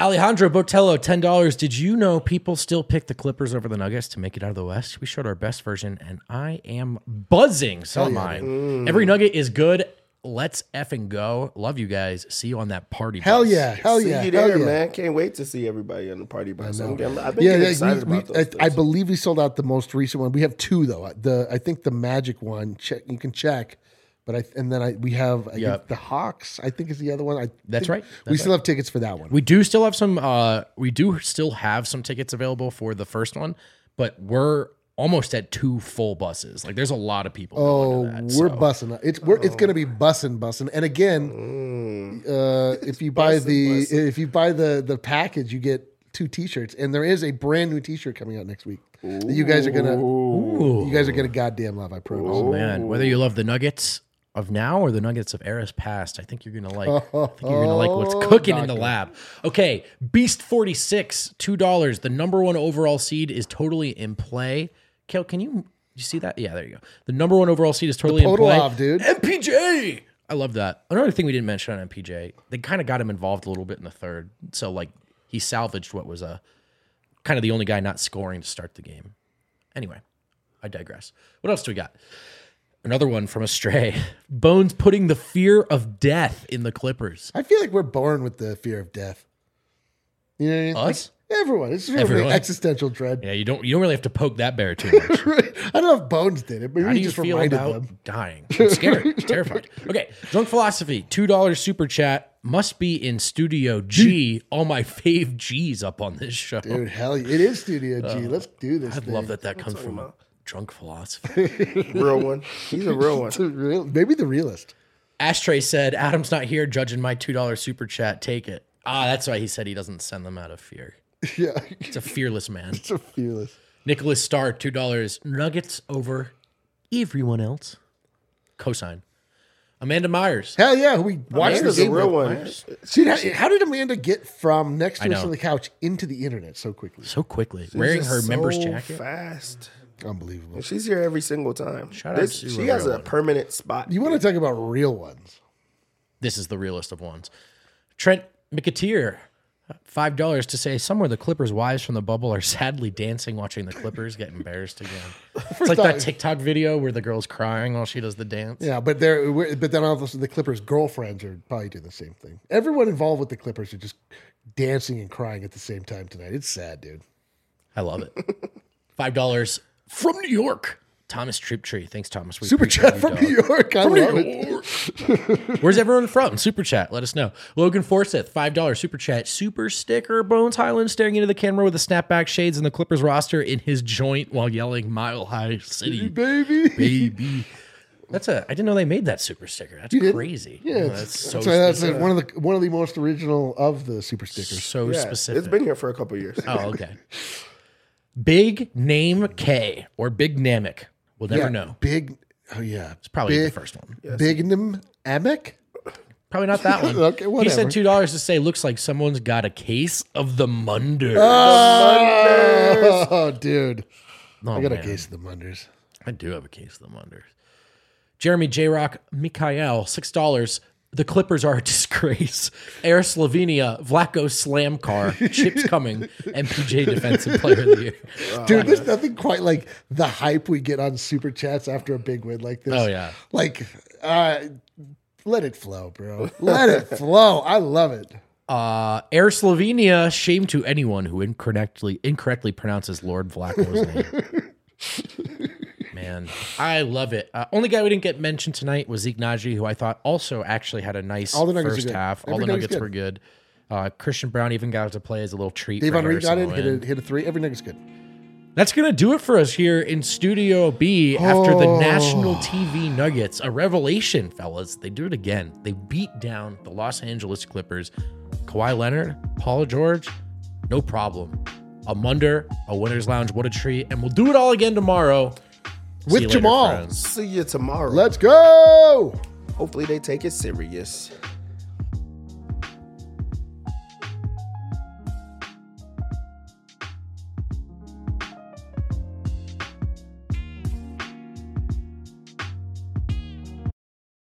Alejandro Botello, ten dollars. Did you know people still pick the Clippers over the Nuggets to make it out of the West? We showed our best version, and I am buzzing. So am I. Mm. Every Nugget is good. Let's effing go. Love you guys. See you on that party bus. Hell yeah. Hell see yeah. you Hell there, yeah. man. Can't wait to see everybody on the party bus. I'm, I'm, I've been yeah, getting yeah, excited we, about we, those. I, I believe we sold out the most recent one. We have two though. The I think the Magic one. Check you can check, but I and then I we have I Yep. think the Hawks. I think is the other one. I That's think right. That's we still right. have tickets for that one. We do still have some. Uh, we do still have some tickets available for the first one, but we're almost at two full buses. Like, there's a lot of people. Oh, going to that, we're so. bussing. It's we're, it's going to be bussing, bussing. And again, Mm. uh, if you buy Bussin', the bussin'. if you buy the the package, you get two T-shirts, and there is a brand new T-shirt coming out next week that you guys are gonna Ooh. you guys are gonna goddamn love. I promise. Oh man, whether you love the Nuggets of now or the Nuggets of eras past, I think you're gonna like. I think you're gonna like what's cooking in the lab. Okay, Beast forty-six, two dollars. The number one overall seed is totally in play. Kel, can you you see that? Yeah, there you go. The number one overall seed is totally in play. Podolov, dude. M P J. I love that. Another thing we didn't mention on M P J, they kind of got him involved a little bit in the third. So like he salvaged what was a kind of the only guy not scoring to start the game. Anyway, I digress. What else do we got? Another one from Astray. Bones putting the fear of death in the Clippers. I feel like we're born with the fear of death. You know what I mean? Us? Like, everyone. It's really Everyone? existential dread. Yeah, you don't you don't really have to poke that bear too much. I don't know if Bones did it, but How we do you just feel reminded about them. dying? I'm scared. I'm terrified. Okay, Drunk Philosophy, two dollars super chat. Must be in Studio G. All my fave G's up on this show. Dude, hell, it is Studio G. Let's do this. I thing. love that that comes from Drunk Philosophy. Real one. He's a real one. It's a real, maybe the realist. Ashtray said, Adam's not here judging my two dollars super chat. Take it. Ah, that's why he said he doesn't send them out of fear. Yeah, It's a fearless man. it's a fearless. Nicholas Starr, two dollars. Nuggets over everyone else. Cosign. Amanda Myers. Hell yeah, we watched Amanda's the a game. real with- one. Dude, how, how did Amanda get from next I to us know. on the couch into the internet so quickly? So quickly. She's Wearing just her member's so jacket. fast. Unbelievable. And she's here every single time. Shout out This- to she a has real a one. permanent spot. You want to talk about real ones? This is the realest of ones. Trent McAteer, five dollars to say somewhere the Clippers' wives from the bubble are sadly dancing watching the Clippers get embarrassed again. It's like that off- TikTok video where the girl's crying while she does the dance. Yeah, but they're we're- but then all of a sudden the Clippers' girlfriends are probably doing the same thing. Everyone involved with the Clippers are just dancing and crying at the same time tonight. It's sad, dude. I love it. five dollars from New York. Thomas Triptree. Thanks, Thomas. We Super appreciate chat you, from dog. New York. I From love New it. Where's everyone from? Super chat. Let us know. Logan Forsyth, five dollars super chat. Super sticker. Bones Highland staring into the camera with the snapback shades and the Clippers roster in his joint while yelling Mile High City. Baby. Baby. That's a, I didn't know they made that super sticker. That's didn't? crazy. Yeah, Oh, it's- that's so that's, why that's specific. one of the one of the most original of the super stickers. So Yeah, specific. it's been here for a couple years. Oh, okay. Big Name K or Big Namek. We'll never yeah, know. Big. Oh yeah, It's probably big, the first one. Bignum Amek. Probably not that one. Okay, He whatever. said two dollars to say, looks like someone's got a case of the Munders. Oh, dude, Oh, I got man. a case of the Munders. I do have a case of the Munders. Jeremy J. Rock, Mikhail, six dollars. The Clippers are a disgrace. Air Slovenia, Vlaco slam car, Chips coming, M P J defensive player of the year. Dude, there's nothing quite like the hype we get on super chats after a big win like this. Oh, yeah. Like, uh, let it flow, bro. Let it flow. I love it. Uh, Air Slovenia, shame to anyone who incorrectly incorrectly pronounces Lord Vlaco's name. Man, I love it. Uh, only guy we didn't get mentioned tonight was Zeke Naji, who I thought also actually had a nice All the Nuggets are first good. half. All Every the Nugget's Nuggets good. were good. Uh, Christian Brown even got to play as a little treat. for Davon Reed got in, Harrison hit Wind. a, hit a three. Every nigga's good. That's going to do it for us here in Studio B after the Oh. national T V Nuggets. A revelation, fellas. They do it again. They beat down the Los Angeles Clippers. Kawhi Leonard, Paul George, no problem. A Munder, a winner's lounge, what a treat. And we'll do it all again tomorrow. See With you later, Jamal. friends. See you tomorrow. Let's go. Hopefully they take it serious.